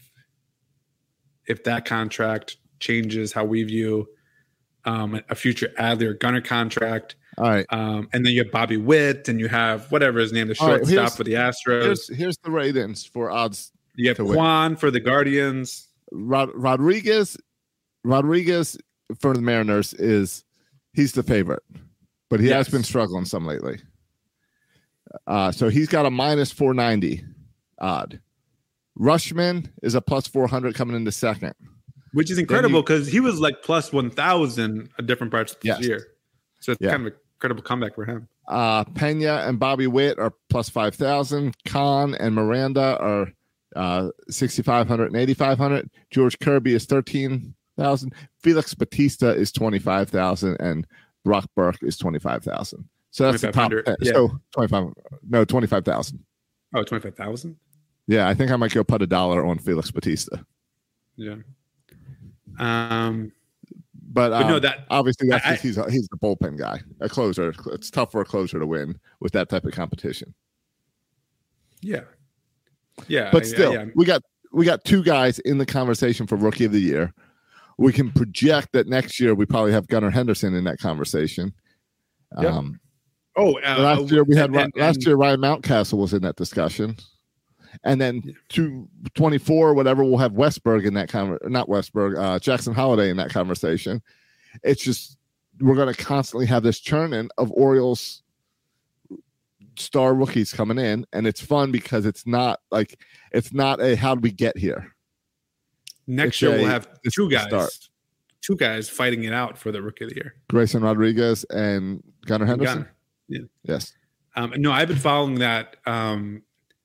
if that contract changes how we view um, a future Adley or Gunnar contract. All right. Um, and then you have Bobby Witt, and you have whatever his name, the All right, shortstop here's- for the Astros. Here's, here's the ratings for odds. You have to win. Quan for the Guardians. Rod- Rodriguez, Rodriguez for the Mariners is he's the favorite, but he has Yes. been struggling some lately. Uh, so he's got a minus four ninety odd. Rushman is a plus four hundred coming into second. Which is incredible you- because he was like plus one thousand at different parts of this Yes. year. So it's Yeah. kind of an incredible comeback for him. Uh, Pena and Bobby Witt are plus five thousand. Khan and Miranda are uh, sixty-five hundred and eighty-five hundred. George Kirby is thirteen thousand. Felix Batista is twenty-five thousand. And Brock Burke is twenty-five thousand. So that's the top twenty-five hundred, ten. yeah. So twenty-five, no, twenty-five thousand. Oh, twenty-five thousand? Yeah, I think I might go put a dollar on Felix Batista. Yeah. Um, But, um, But no, that- obviously that's I- just, he's a, he's the bullpen guy, a closer. It's tough for a closer to win with that type of competition. yeah. Yeah. But I- still, yeah. we got we got two guys in the conversation for Rookie of the Year. We can project that next year we probably have Gunnar Henderson in that conversation. Yep. Um, Oh, uh, last year we had and- and- last and- year Ryan Mountcastle was in that discussion, and then two twenty four whatever we'll have Westberg in that conver- not Westberg uh, Jackson Holiday in that conversation. It's just we're going to constantly have this churning of Orioles star rookies coming in, and it's fun because it's not like it's not a how did we get here. Next It's year a- we'll have this two is the guys, start. two guys fighting it out for the Rookie of the Year. Grayson Rodriguez and Gunnar Henderson. Gunnar. Yeah. Yes. Um, no, I've been following that. Um,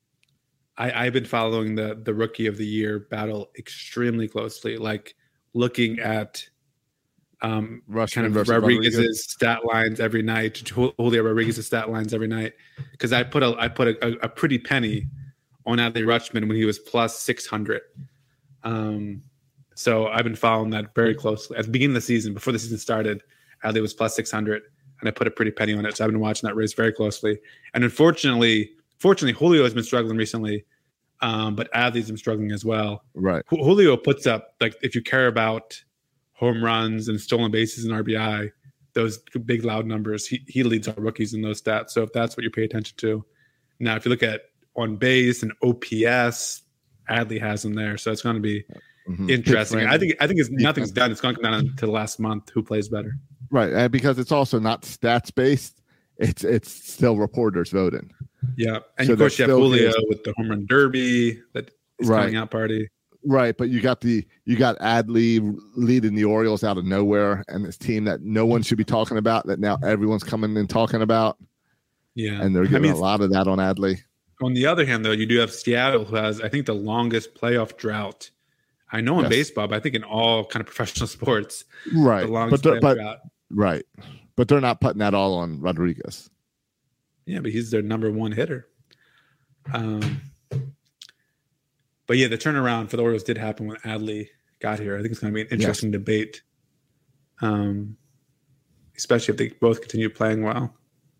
I, I've been following the the Rookie of the Year battle extremely closely, like looking at um, Rushman kind of versus Rodriguez's Rodriguez. stat lines every night, Julio Rodriguez's stat lines every night. Because I put a I put a, a, a pretty penny on Adley Rutschman when he was plus six hundred. Um, so I've been following that very closely at the beginning of the season. Before the season started, Adley was plus six hundred, and I put a pretty penny on it. So I've been watching that race very closely. And unfortunately, fortunately, Julio has been struggling recently, um, but Adley's been struggling as well. Right. Ju- Julio puts up, like, if you care about home runs and stolen bases and R B I, those big loud numbers, he, he leads our rookies in those stats. So if that's what you pay attention to. Now, if you look at on base and O P S, Adley has him there. So it's going to be Mhm. interesting. Hit I think I think it's Defense. nothing's done. It's going to come down to the last month. Who plays better? Right, and because it's also not stats based, it's it's still reporters voting. Yeah, and So of course that you have still Julio is- with the home run derby that is Right. coming out party. Right, but you got the you got Adley leading the Orioles out of nowhere, and this team that no one should be talking about that now everyone's coming and talking about, Yeah, and they're I giving mean, a lot of that on Adley. on the other hand, though, you do have Seattle, who has I think the longest playoff drought. I know in Yes. baseball, but I think in all kind of professional sports, Right, the but longest they're, playoff but drought. right, but they're not putting that all on Rodriguez. Yeah, but he's their number one hitter. Um, but yeah, the turnaround for the Orioles did happen when Adley got here. I think it's going to be an interesting debate, um, especially if they both continue playing well.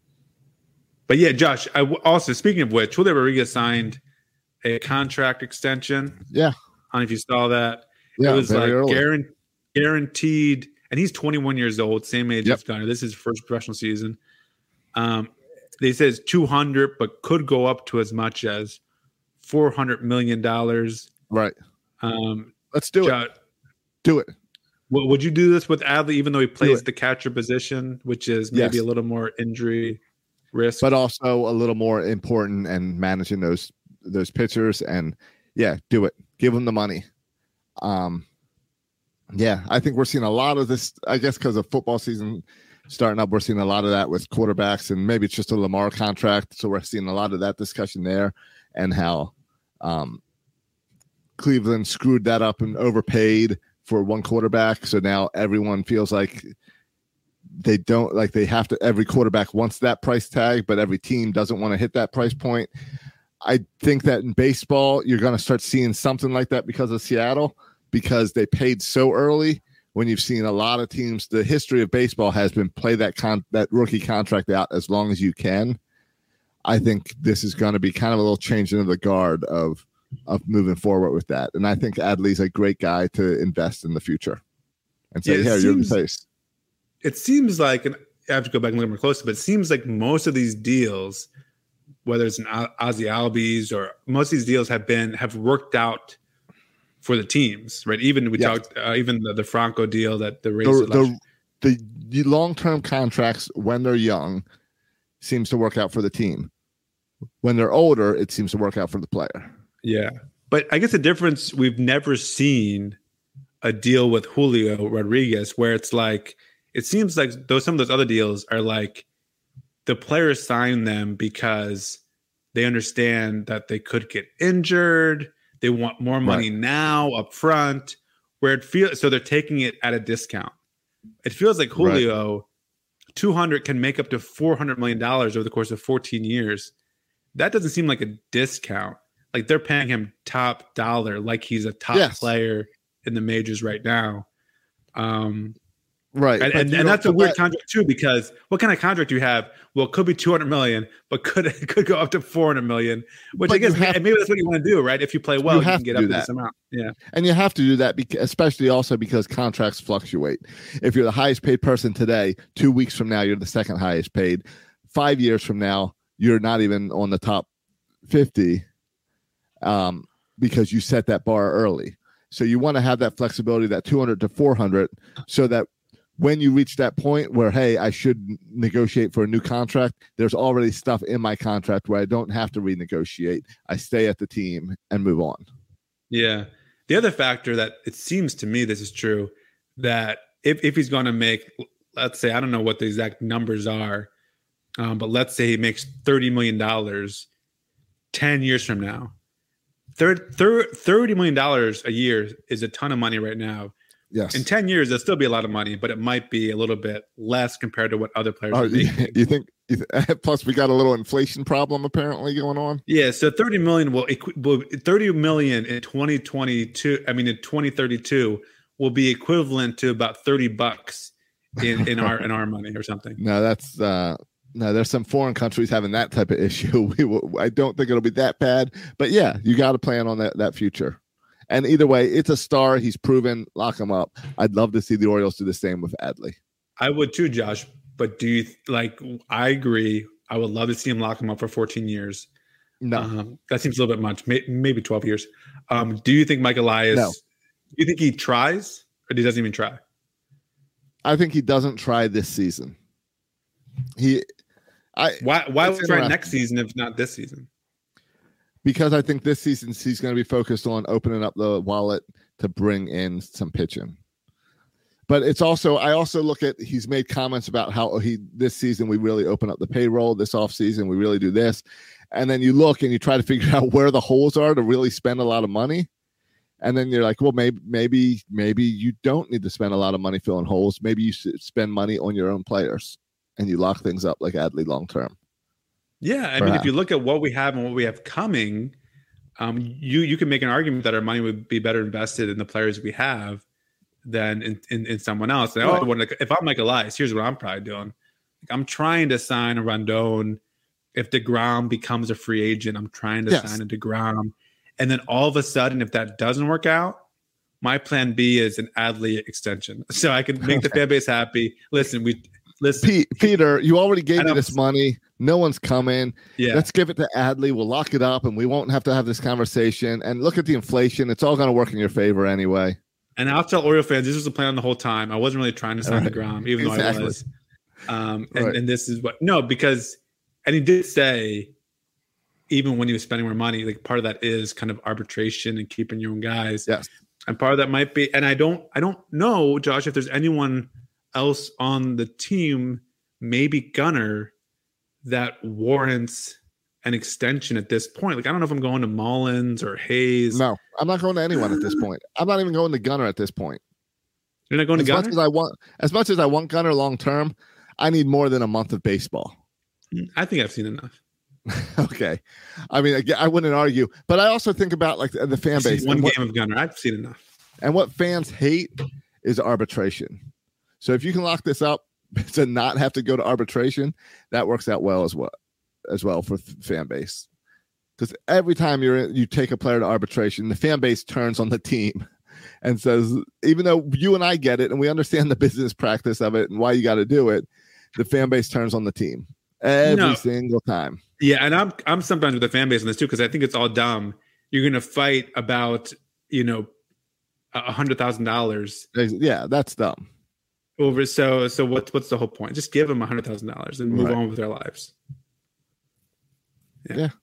But yeah, Josh. I w- also speaking of which, Julio Rodriguez signed a contract extension. Yeah, I don't know if you saw that. yeah, it was very like early. guaran- guaranteed, and he's twenty-one years old, same age Yep. as Gunnar. This is his first professional season. Um, they says two hundred, but could go up to as much as four hundred million dollars. Right, Um, let's do it. Jo- Do it. w- would you do this with Adley, even though he plays it. the catcher position, which is maybe Yes. a little more injury risk? But also a little more important and managing those those pitchers, and yeah, do it. Give them the money. Um, yeah, I think we're seeing a lot of this. I guess because of football season starting up, we're seeing a lot of that with quarterbacks, and maybe it's just a Lamar contract. So we're seeing a lot of that discussion there, and how um, Cleveland screwed that up and overpaid for one quarterback. So now everyone feels like they don't like they have to. Every quarterback wants that price tag, but every team doesn't want to hit that price point. I think that in baseball, you're going to start seeing something like that because of Seattle, because they paid so early. When you've seen a lot of teams, the history of baseball has been play that con- that rookie contract out as long as you can. I think this is going to be kind of a little changing of the guard of of moving forward with that. And I think Adley's a great guy to invest in the future and say, Yeah, it "Here, you're the seems- face." it seems like, and I have to go back and look more closely, but it seems like most of these deals, whether it's an Ozzy Albies or most of these deals have been have worked out for the teams, right? Even we yes. talked, uh, even the, the Franco deal that the Rays the, the, the long-term contracts when they're young seems to work out for the team. When they're older, it seems to work out for the player. Yeah, but I guess the difference, we've never seen a deal with Julio Rodriguez where it's like, it seems like those some of those other deals are like the players sign them because they understand that they could get injured. They want more money right. now up front, where it feels so they're taking it at a discount. It feels like Julio, right. two hundred can make up to four hundred million dollars over the course of fourteen years. That doesn't seem like a discount. Like they're paying him top dollar, like he's a top yes. player in the majors right now. Um, right. And, and, and that's a weird that, contract too, because what kind of contract do you have? Well, it could be two hundred million, but could it could go up to four hundred million, which I guess have, maybe that's what you want to do, right? If you play well, you, you can get up to this amount. Yeah. And you have to do that, because, especially also because contracts fluctuate. If you're the highest paid person today, two weeks from now, you're the second highest paid. Five years from now, you're not even on the top fifty um, because you set that bar early. So you want to have that flexibility, that two hundred to four hundred, so that when you reach that point where, hey, I should negotiate for a new contract, there's already stuff in my contract where I don't have to renegotiate. I stay at the team and move on. Yeah. The other factor that it seems to me, this is true, that if, if he's going to make, let's say, I don't know what the exact numbers are, Um, but let's say he makes thirty million dollars ten years from now. thirty million dollars a year is a ton of money right now. Yes. In ten years, there'll still be a lot of money, but it might be a little bit less compared to what other players oh, are making. You think, you th- plus we got a little inflation problem apparently going on? Yeah, so thirty million will, will thirty million in twenty twenty-two, I mean in twenty thirty-two will be equivalent to about thirty bucks in, in our in our money or something. No, that's uh No, there's some foreign countries having that type of issue. We will, I don't think it'll be that bad, but yeah, you got to plan on that that future. And either way, it's a star. He's proven. Lock him up. I'd love to see the Orioles do the same with Adley. I would too, Josh. But do you like? I agree. I would love to see him lock him up for fourteen years. No, um, that seems a little bit much. May, maybe twelve years. Um, do you think Mike Elias? No. Do you think he tries, or he doesn't even try? I think he doesn't try this season. He. I, why why would try next season if not this season? Because I think this season he's going to be focused on opening up the wallet to bring in some pitching. But it's also, I also look at, he's made comments about how he, this season we really open up the payroll, this offseason we really do this. And then you look and you try to figure out where the holes are to really spend a lot of money. And then you're like, well, maybe, maybe, maybe you don't need to spend a lot of money filling holes. Maybe you should spend money on your own players. And you lock things up like Adley long term. Yeah, I Perhaps. mean, if you look at what we have and what we have coming, um, you you can make an argument that our money would be better invested in the players we have than in, in, in someone else. And well, I want to, if I'm Mike Elias, here's what I'm probably doing: like, I'm trying to sign a Rondon. If DeGrom becomes a free agent, I'm trying to yes. sign a DeGrom. And then all of a sudden, if that doesn't work out, my plan B is an Adley extension, so I can make the fan base happy. Listen, we. Listen, Pete, Peter, you already gave me this money. No one's coming. Yeah. Let's give it to Adley. We'll lock it up, and we won't have to have this conversation. And look at the inflation. It's all going to work in your favor anyway. And I'll tell Oriole fans, this was the plan the whole time. I wasn't really trying to sign right. DeGrom, even exactly. though I was. Um, and, right. and this is what – no, because – and he did say, even when he was spending more money, like part of that is kind of arbitration and keeping your own guys. Yes. And part of that might be – and I don't I don't know, Josh, if there's anyone – else on the team, maybe Gunnar, that warrants an extension at this point. Like, I don't know if I'm going to Mullins or Hayes. No, I'm not going to anyone at this point. I'm not even going to Gunnar at this point. You're not going as to Gunnar? Much as I want, as much as I want Gunnar long term, I need more than a month of baseball. I think I've seen enough. Okay. I mean, I wouldn't argue, but I also think about like the fan I've base. One what, game of Gunnar. I've seen enough. And what fans hate is arbitration. So if you can lock this up to not have to go to arbitration, that works out well as well, as well for the fan base. Because every time you're in, you take a player to arbitration, the fan base turns on the team and says, even though you and I get it and we understand the business practice of it and why you got to do it, the fan base turns on the team every No. single time. Yeah, and I'm I'm sometimes with the fan base on this too because I think it's all dumb. You're going to fight about you know a hundred thousand dollars. Yeah, that's dumb. Over so so what's what's the whole point? Just give them a hundred thousand dollars and move Right. on with their lives. Yeah. Yeah.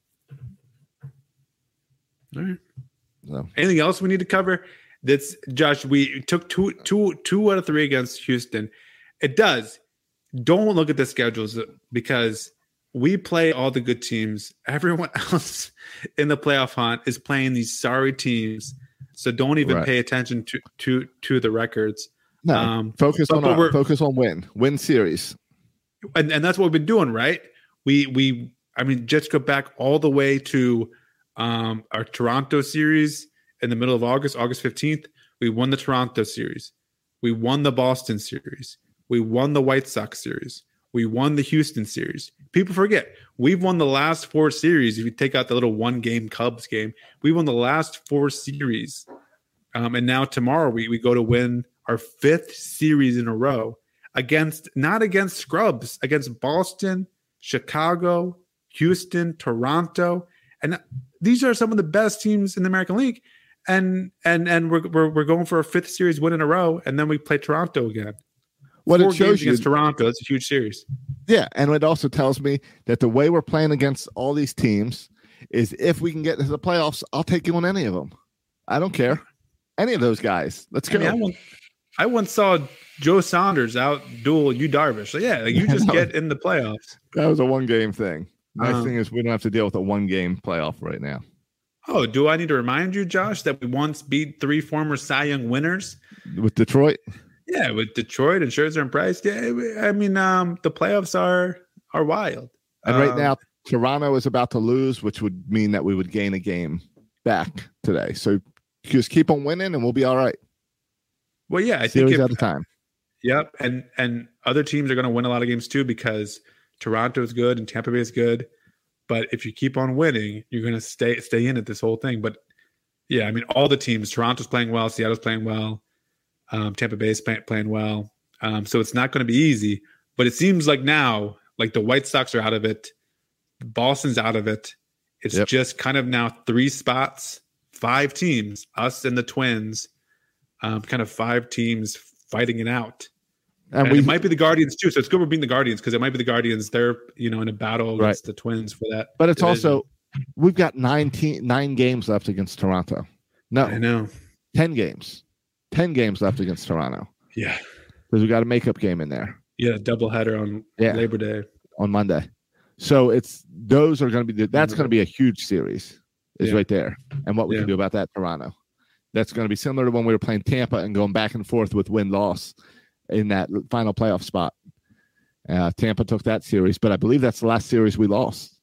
All right. So, Anything else we need to cover? That's Josh. We took two two two out of three against Houston. It does. Don't look at the schedules because we play all the good teams. Everyone else in the playoff hunt is playing these sorry teams. So don't even Right. pay attention to to to the records. no, Um, focus but- on but our, we're- focus on win, win series. and, and that's what we've been doing, right? We we I mean, just go back all the way to um, our Toronto series in the middle of August, August fifteenth. We won the Toronto series. We won the Boston series. We won the White Sox series. We won the Houston series. People forget we've won the last four series. If you take out the little one game Cubs game, we won the last four series. Um, and now tomorrow we, we go to win our fifth series in a row against not against scrubs, against Boston, Chicago, Houston, Toronto, and these are some of the best teams in the American League. And and and we're we're, we're going for a fifth series win in a row, and then we play Toronto again. What Four it shows games you, against Toronto, that's a huge series. yeah, and it also tells me that the way we're playing against all these teams is if we can get to the playoffs, I'll take you on any of them. I don't care, any of those guys. Let's I go. mean, I, once, I once saw Joe Saunders out duel Yu Darvish. So yeah, like you just get in the playoffs. That was a one game thing. Nice Um, thing is we don't have to deal with a one game playoff right now. Oh, do I need to remind you, Josh, that we once beat three former Cy Young winners? With Detroit, Yeah, with Detroit and Scherzer and Price. Yeah, I mean, um, the playoffs are are wild. and right Um, now Toronto is about to lose, which would mean that we would gain a game back today. So just keep on winning, and we'll be all right. well, yeah, I Series think at if, a time. Yep, and and other teams are going to win a lot of games too because Toronto is good and Tampa Bay is good. But if you keep on winning, you're going to stay stay in it this whole thing. But yeah, I mean, all the teams. Toronto's playing well. Seattle's playing well. Um, Tampa Bay's play, playing well. Um, so it's not going to be easy. But it seems like now, like the White Sox are out of it. Boston's out of it. It's Yep. just kind of now three spots, five teams, us and the Twins, um, kind of five teams fighting it out. And, And we it might be the Guardians too. So it's good we're being the Guardians because it might be the Guardians. They're, you know, in a battle against the Twins for that. but it's division. also we've got nineteen, nine games left against Toronto. No, I know. ten games. ten games left against Toronto. Yeah. Because we got a makeup game in there Yeah. Double header on Yeah. Labor Day. on Monday. So it's those are going to be the, that's going to be a huge series. Is Yeah. right there, and what we Yeah. can do about that Toronto. That's going to be similar to when we were playing Tampa and going back and forth with win loss in that final playoff spot. Uh, Tampa took that series, but I believe that's the last series we lost.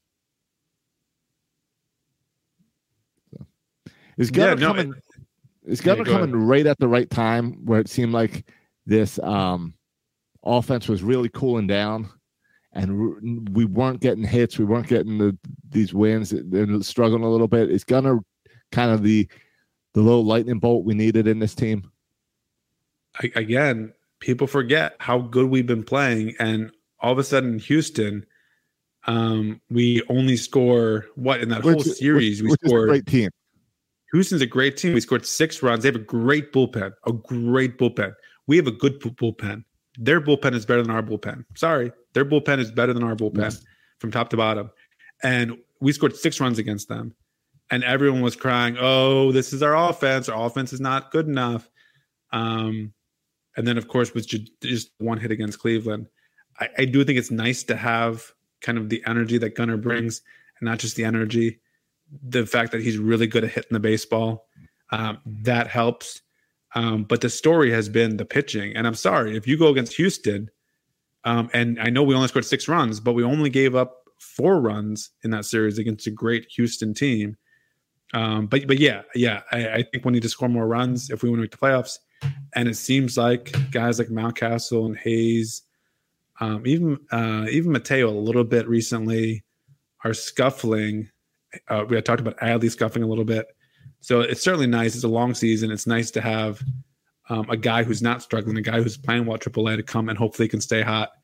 So. Is Gunner Yeah, no, coming? Is Gunner go coming right at the right time where it seemed like this um, offense was really cooling down, and we weren't getting hits, we weren't getting the, these wins, they're struggling a little bit. Is Gunner kind of the the little lightning bolt we needed in this team? I, again, people forget how good we've been playing, and all of a sudden, in Houston, um, we only score what in that whole Which- series which, we which is a scored. great team. Houston's a great team. We scored six runs. They have a great bullpen, a great bullpen. We have a good bu- bullpen. Their bullpen is better than our bullpen. Sorry, their bullpen is better than our bullpen Yes. from top to bottom. And we scored six runs against them. And everyone was crying, oh, this is our offense. Our offense is not good enough. Um, and then, of course, with ju- just one hit against Cleveland. I, I do think it's nice to have kind of the energy that Gunnar brings, and not just the energy, the fact that he's really good at hitting the baseball. Um, that helps. Um, but the story has been the pitching. And I'm sorry, if you go against Houston, um, and I know we only scored six runs, but we only gave up four runs in that series against a great Houston team. Um, but but yeah, yeah, I, I think we need to score more runs if we want to make the playoffs. And it seems like guys like Mountcastle and Hayes, um, even uh, even Mateo a little bit recently, are scuffling. Uh, we had talked about Adley scuffling a little bit. So it's certainly nice. It's a long season. It's nice to have um, a guy who's not struggling, a guy who's playing well at triple A to come and hopefully can stay hot.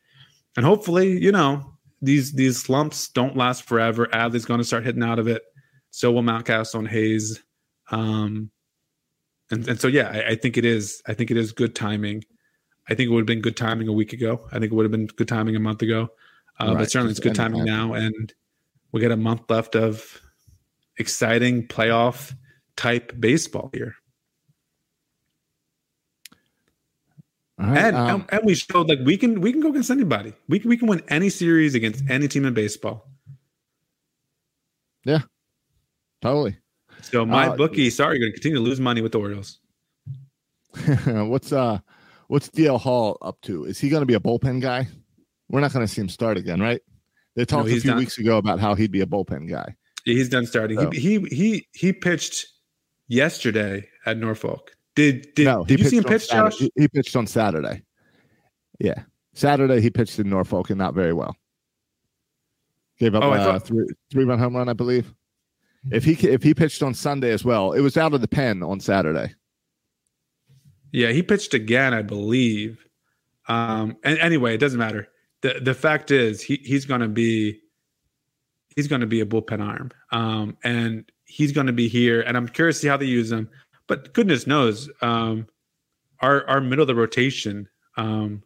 and hopefully, you know, these these slumps don't last forever. Adley's going to start hitting out of it. So will Mountcastle and Hayes. Um, and, and so, yeah, I, I think it is. I think it is good timing. I think it would have been good timing a week ago. I think it would have been good timing a month ago. Uh, right. But certainly it's good timing now. And we got a month left of exciting playoff type baseball here. Right, and, um, and and we showed like we can we can go against anybody. We can we can win any series against any team in baseball. Yeah, totally. So my uh, bookie, sorry, you're going to continue to lose money with the Orioles. what's uh, what's D L Hall up to? Is he going to be a bullpen guy? We're not going to see him start again, right? They talked no, a few done. weeks ago about how he'd be a bullpen guy. Yeah, he's done starting. So. He, he he he pitched yesterday at Norfolk. Did did, no, did you see him pitch, Saturday. Josh? He, he pitched on Saturday. Yeah, Saturday he pitched in Norfolk and not very well. Gave up oh, a thought... three three run home run, I believe. If he if he pitched on Sunday as well, it was out of the pen on Saturday. Yeah, he pitched again, I believe. Um, and anyway, it doesn't matter. the The fact is, he he's going to be he's going to be a bullpen arm, um, and he's going to be here. And I'm curious to see how they use him. But goodness knows, um, our our middle of the rotation um,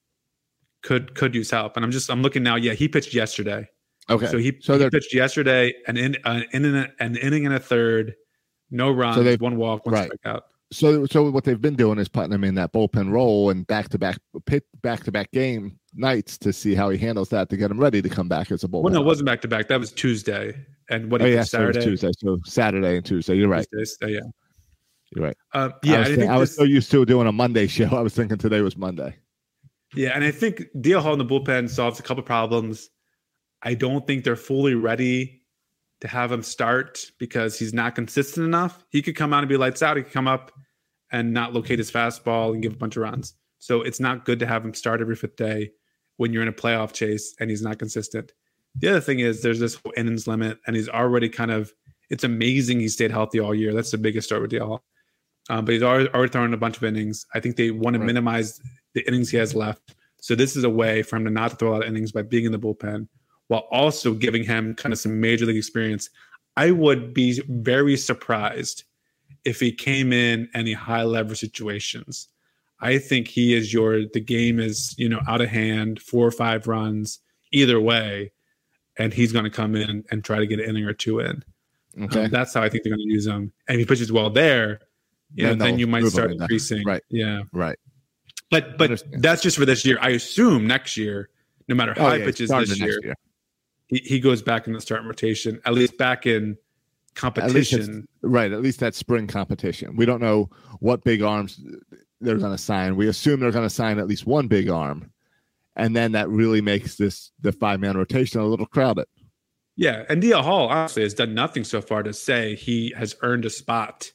could could use help. And I'm just I'm looking now. Yeah, he pitched yesterday. Okay, so he, so he pitched yesterday, an in an in an inning and a third, no runs, so one walk, one right. strikeout. So so what they've been doing is putting him in that bullpen role and back to back pit back to back game nights to see how he handles that to get him ready to come back as a bullpen. Well, no, it wasn't back to back. That was Tuesday, and what he oh, pitched yeah, Saturday. So Tuesday, so Saturday and Tuesday. You're right. Tuesday, yeah, you're right. Uh, yeah, I was, I, think, I was this, so used to doing a Monday show. I was thinking today was Monday. Yeah, and I think D L Hall in the bullpen solves a couple problems. I don't think they're fully ready to have him start because he's not consistent enough. He could come out and be lights out. He could come up and not locate his fastball and give a bunch of runs. So it's not good to have him start every fifth day when you're in a playoff chase and he's not consistent. The other thing is there's this innings limit, and he's already kind of – it's amazing he stayed healthy all year. That's the biggest start with D L Hall. Um, but he's already, already thrown a bunch of innings. I think they want to right. minimize the innings he has left. So this is a way for him to not to throw a lot of innings by being in the bullpen, while also giving him kind of some major league experience. I would be very surprised if he came in any high leverage situations. I think he is your, the game is, you know, out of hand, four or five runs, either way, and he's going to come in and try to get an inning or two in. Okay. Um, that's how I think they're going to use him. And if he pitches well there, you then, know, then you might start increasing. Right. Yeah. Right. But but that's just for this year. I assume next year, no matter how oh, he yeah, pitches this year, year. He, he goes back in the starting rotation, at least back in competition. At right, at least that spring competition. We don't know what big arms they're going to sign. We assume they're going to sign at least one big arm, and then that really makes this the five-man rotation a little crowded. Yeah, and D L Hall, honestly, has done nothing so far to say he has earned a spot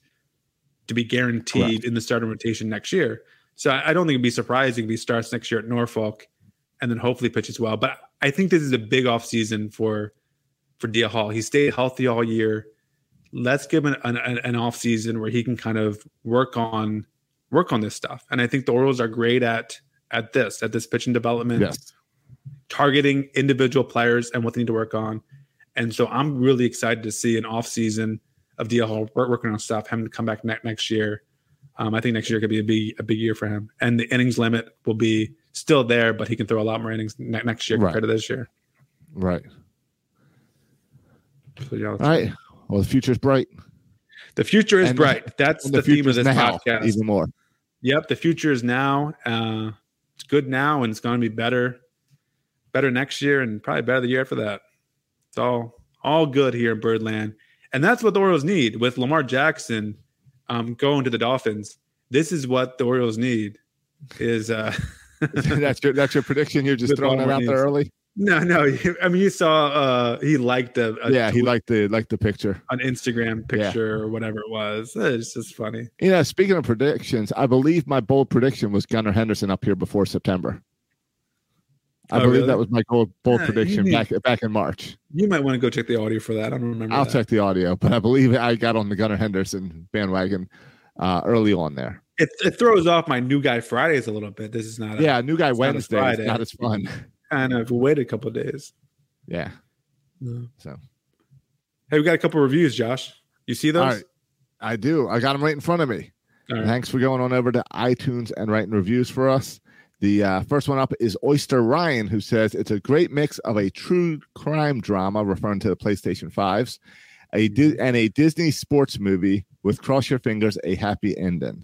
to be guaranteed Correct. in the starting rotation next year. So I don't think it'd be surprising if he starts next year at Norfolk and then hopefully pitches well. But I think this is a big offseason for for D L Hall. He stayed healthy all year. Let's give him an, an, an offseason where he can kind of work on work on this stuff. And I think the Orioles are great at at this, at this pitching development, yes. targeting individual players and what they need to work on. And so I'm really excited to see an offseason of D L Hall working on stuff, him to come back ne- next year. Um, I think next year could be a big, a big year for him. And the innings limit will be still there, but he can throw a lot more innings ne- next year compared right. to this year. Right. So, yeah, All right. Well, the future's bright. The future is and, bright. That's the, the theme of this now, podcast. Even more. Yep. The future is now. Uh, it's good now, and it's going to be better, better next year, and probably better the year after that. It's all, all good here in Birdland. And that's what the Orioles need with Lamar Jackson um, going to the Dolphins. This is what the Orioles need is uh, that's your, that's your prediction. You're just throwing it out there early. No, no. I mean, you saw uh, he liked a, a yeah, he liked the liked the picture, an Instagram picture yeah. or whatever it was. It's just funny. You know, speaking of predictions, I believe my bold prediction was Gunnar Henderson up here before September. I oh, believe really? that was my bold, bold yeah, prediction need, back back in March. You might want to go check the audio for that. I don't remember. I'll that. check the audio, but I believe I got on the Gunnar Henderson bandwagon uh, early on there. It, it throws off my New Guy Fridays a little bit. This is not. A, yeah, New Guy Wednesday is not as fun. And I've waited a couple of days. Yeah. Yeah. So, hey, we got a couple of reviews, Josh. You see those? all right. I do. I got them right in front of me. All right. Thanks for going on over to iTunes and writing reviews for us. The uh, first one up is Oyster Ryan, who says it's a great mix of a true crime drama, referring to the PlayStation fives, a Di- and a Disney sports movie with, cross your fingers, a happy ending.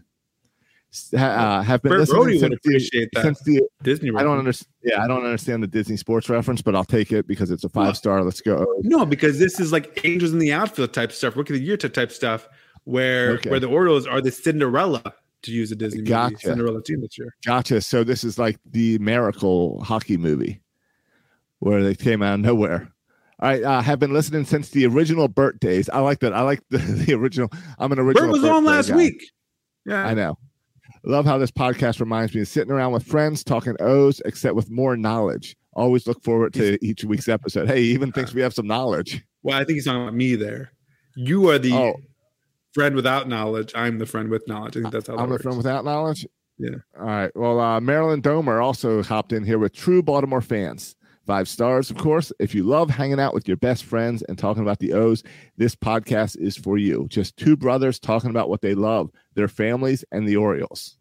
Uh, have been Bert listening Brody would since the, appreciate that. since the Disney. I don't reference. understand. Yeah, I don't understand the Disney sports reference, but I'll take it because it's a five star. Let's go. No, because this is like Angels in the Outfield type stuff, Rookie of the Year type stuff, where Okay. where the Orioles are the Cinderella, to use a Disney movie, Gotcha. Cinderella team this year. Gotcha. So this is like the Miracle hockey movie where they came out of nowhere. All right, uh, have been listening since the original Burt days. I like that. I like the, the original. I'm an original. Bert was Burt on fan last guy. week. Yeah, I know. Love how this podcast reminds me of sitting around with friends talking O's, except with more knowledge. Always look forward to each week's episode. Hey, he even thinks we have some knowledge. Well, I think he's talking about me there. You are the Oh. friend without knowledge. I'm the friend with knowledge. I think that's how that I'm the works. friend without knowledge. Yeah. All right. Well, uh, Marilyn Domer also hopped in here with true Baltimore fans. Five stars, of course. If you love hanging out with your best friends and talking about the O's, this podcast is for you. Just two brothers talking about what they love, their families, and the Orioles.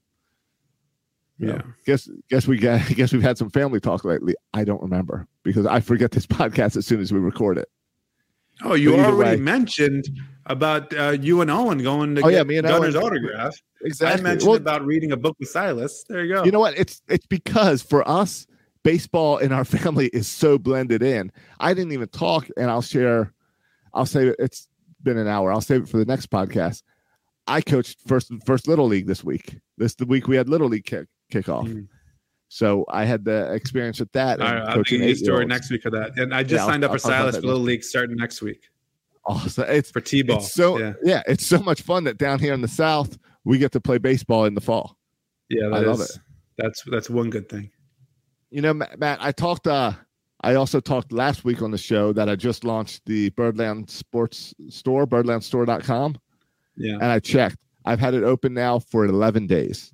You Yeah. know, guess guess we got guess we've had some family talk lately. I don't remember because I forget this podcast as soon as we record it. Oh, you But either already way- mentioned about uh, you and Owen going to Oh, get yeah, me and Gunner's Owen- autograph. Exactly. I mentioned Well, about reading a book with Silas. There you go. you know what? It's it's because for us, baseball in our family is so blended in. I didn't even talk, and I'll share. I'll say it's been an hour. I'll save it for the next podcast. I coached first first Little League this week. This the week we had Little League kick kickoff. Mm. So I had the experience with that. All and right, I'll coaching give you a story eight-year-olds. next week of that. And I just Yeah, I'll- signed up I'll for talk about Silas that for Little next League starting next week Oh, so it's for T-ball. it's so yeah, yeah, it's so much fun that down here in the South we get to play baseball in the fall. yeah, I that love is- it. That's that's one good thing. You know, Ma- Matt, I talked. Uh, I also talked last week on the show that I just launched the Birdland Sports Store, birdland store dot com, Yeah, and I checked. I've had it open now for eleven days,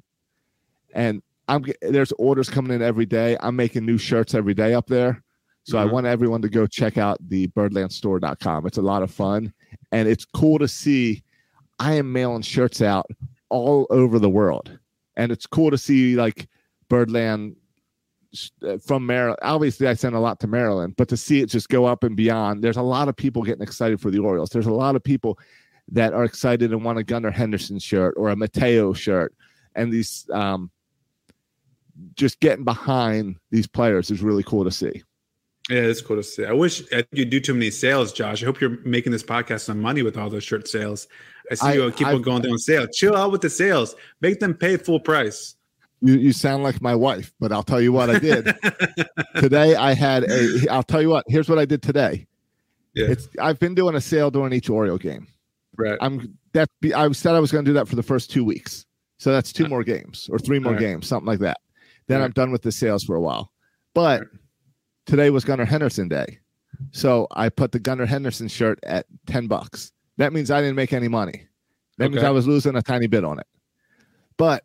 and I'm ge- there's orders coming in every day. I'm making new shirts every day up there, so I Mhm. want everyone to go check out the birdland store dot com. It's a lot of fun, and it's cool to see. I am mailing shirts out all over the world, and it's cool to see like Birdland uh, from Maryland. Obviously, I send a lot to Maryland, but to see it just go up and beyond, there's a lot of people getting excited for the Orioles. There's a lot of people that are excited and want a Gunnar Henderson shirt or a Mateo shirt, and these um, just getting behind these players is really cool to see. yeah, it's cool to see. I wish I think you do too many sales, Josh. I hope you're making this podcast some money with all those shirt sales. I see I- you keep I- on going down sale. Chill out with the sales. Make them pay full price. You you sound like my wife, but I'll tell you what I did today. I had a. I'll tell you what. Here's what I did today. Yeah, It's I've been doing a sale during each Oriole game. right. I'm that I said I was going to do that for the first two weeks. So that's two more games or three more All right. games, something like that. Then All I'm right. done with the sales for a while. But All right. today was Gunnar Henderson Day. So I put the Gunnar Henderson shirt at ten bucks. That means I didn't make any money. That means Okay. I was losing a tiny bit on it. But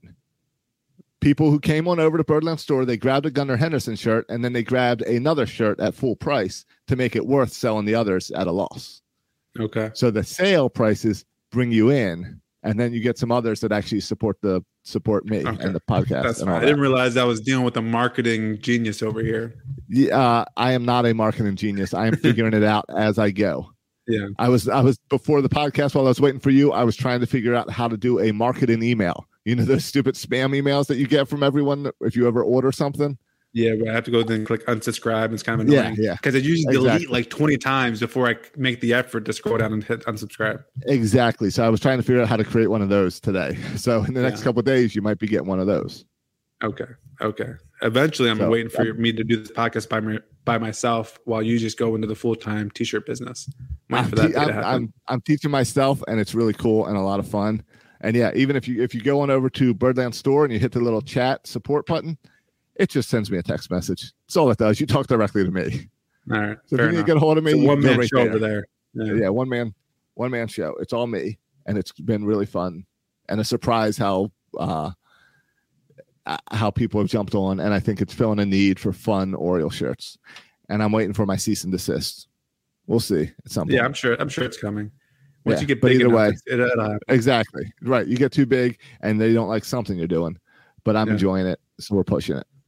people who came on over to Birdland Store, they grabbed a Gunnar Henderson shirt and then they grabbed another shirt at full price to make it worth selling the others at a loss. Okay. So the sale prices bring you in, and then you get some others that actually support the support me Okay. and the podcast. That's and fine. all I didn't that. realize I was dealing with a marketing genius over here. Yeah, uh, I am not a marketing genius. I am figuring it out as I go. Yeah. I was I was before the podcast while I was waiting for you. I was trying to figure out how to do a marketing email. You know those stupid spam emails that you get from everyone if you ever order something. Yeah, but I have to go then click unsubscribe. It's kind of Yeah, annoying. yeah. Because I usually delete Exactly. like twenty times before I make the effort to scroll down and hit unsubscribe. Exactly. So I was trying to figure out how to create one of those today. So in the next Yeah. couple of days, you might be getting one of those. Okay. Okay. Eventually, I'm So, waiting for me to do this podcast by my, by myself while you just go into the full time t shirt business. Waiting I'm, for that te- day to I'm, happen. I'm, I'm teaching myself, and it's really cool and a lot of fun. And yeah, even if you if you go on over to Birdland Store and you hit the little chat support button, it just sends me a text message. That's all it does. You talk directly to me. All right. So if fair you need to enough. get a hold of me, It's a you one can go man right show there. over there. Yeah. Yeah, one man, one man show. It's all me, and it's been really fun and a surprise how uh, uh, how people have jumped on, and I think it's filling a need for fun Oriole shirts. And I'm waiting for my cease and desist. We'll see at some point. Yeah, I'm sure. I'm sure it's coming. Once Yeah, you get but big either enough, way, it's- it, it'll happen. Exactly. Right. You get too big and they don't like something you're doing. But I'm Yeah. enjoying it, so we're pushing it.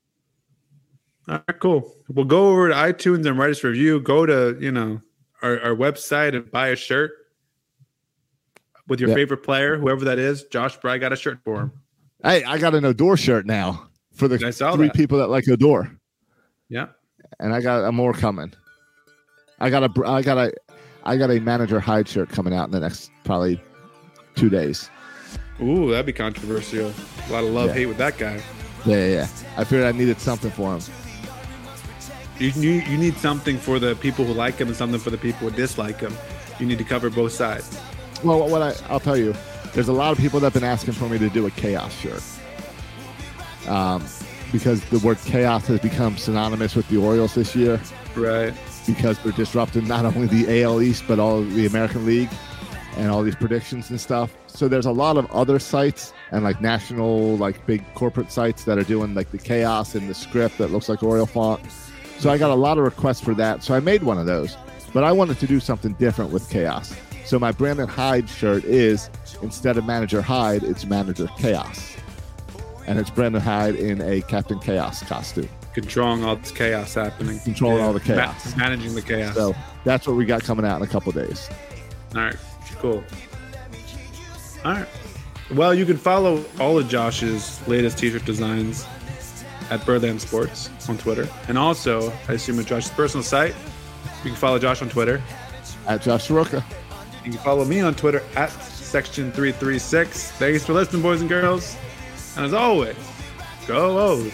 All right, cool. We'll go over to iTunes and write us a review. Go to, you know, our, our website and buy a shirt with your Yeah. favorite player, whoever that is. Josh Bry got a shirt for him. Hey, I got an Odor shirt now for the I saw three that. people that like Odor. Yeah. And I got a more coming. I got a I got a I got a Manager Hyde shirt coming out in the next probably two days. Ooh, that'd be controversial. A lot of love, Yeah. hate with that guy. Yeah, yeah, yeah. I figured I needed something for him. You, you you need something for the people who like him and something for the people who dislike him. You need to cover both sides. Well, what I I'll tell you, there's a lot of people that have been asking for me to do a Chaos shirt. Um, because the word chaos has become synonymous with the Orioles this year. Right. Because they're disrupting not only the A L East but all the American League and all these predictions and stuff. So there's a lot of other sites and like national, like big corporate sites that are doing like the chaos and the script that looks like Oriole font. So I got a lot of requests for that. So I made one of those, but I wanted to do something different with chaos. So my Brandon Hyde shirt is, instead of Manager Hyde, it's Manager Chaos. And it's Brandon Hyde in a Captain Chaos costume. Controlling all this chaos happening. Controlling all the chaos. Ma- managing the chaos. So that's what we got coming out in a couple days. All right, cool. All right. Well, you can follow all of Josh's latest t-shirt designs at Birdland Sports on Twitter. And also, I assume at Josh's personal site, you can follow Josh on Twitter. At Josh Soroka. You can follow me on Twitter at Section three three six. Thanks for listening, boys and girls. And as always, go O's.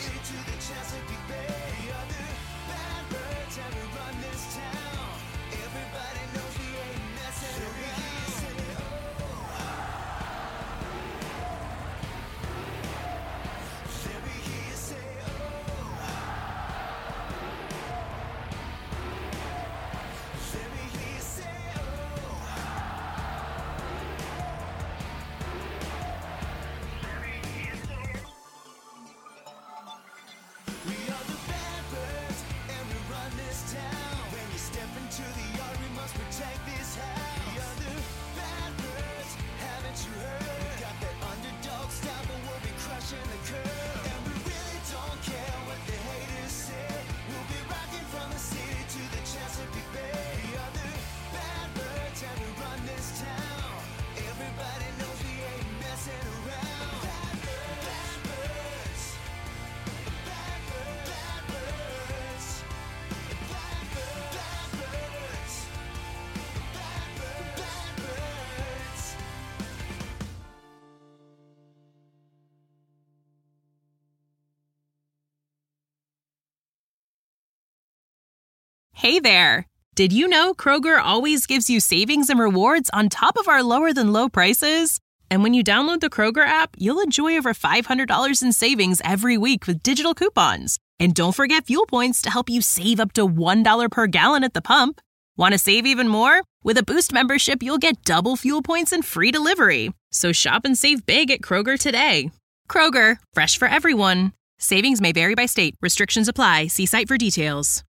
Hey there! Did you know Kroger always gives you savings and rewards on top of our lower than low prices? And when you download the Kroger app, you'll enjoy over five hundred dollars in savings every week with digital coupons. And don't forget fuel points to help you save up to one dollar per gallon at the pump. Want to save even more? With a Boost membership, you'll get double fuel points and free delivery. So shop and save big at Kroger today. Kroger, fresh for everyone. Savings may vary by state. Restrictions apply. See site for details.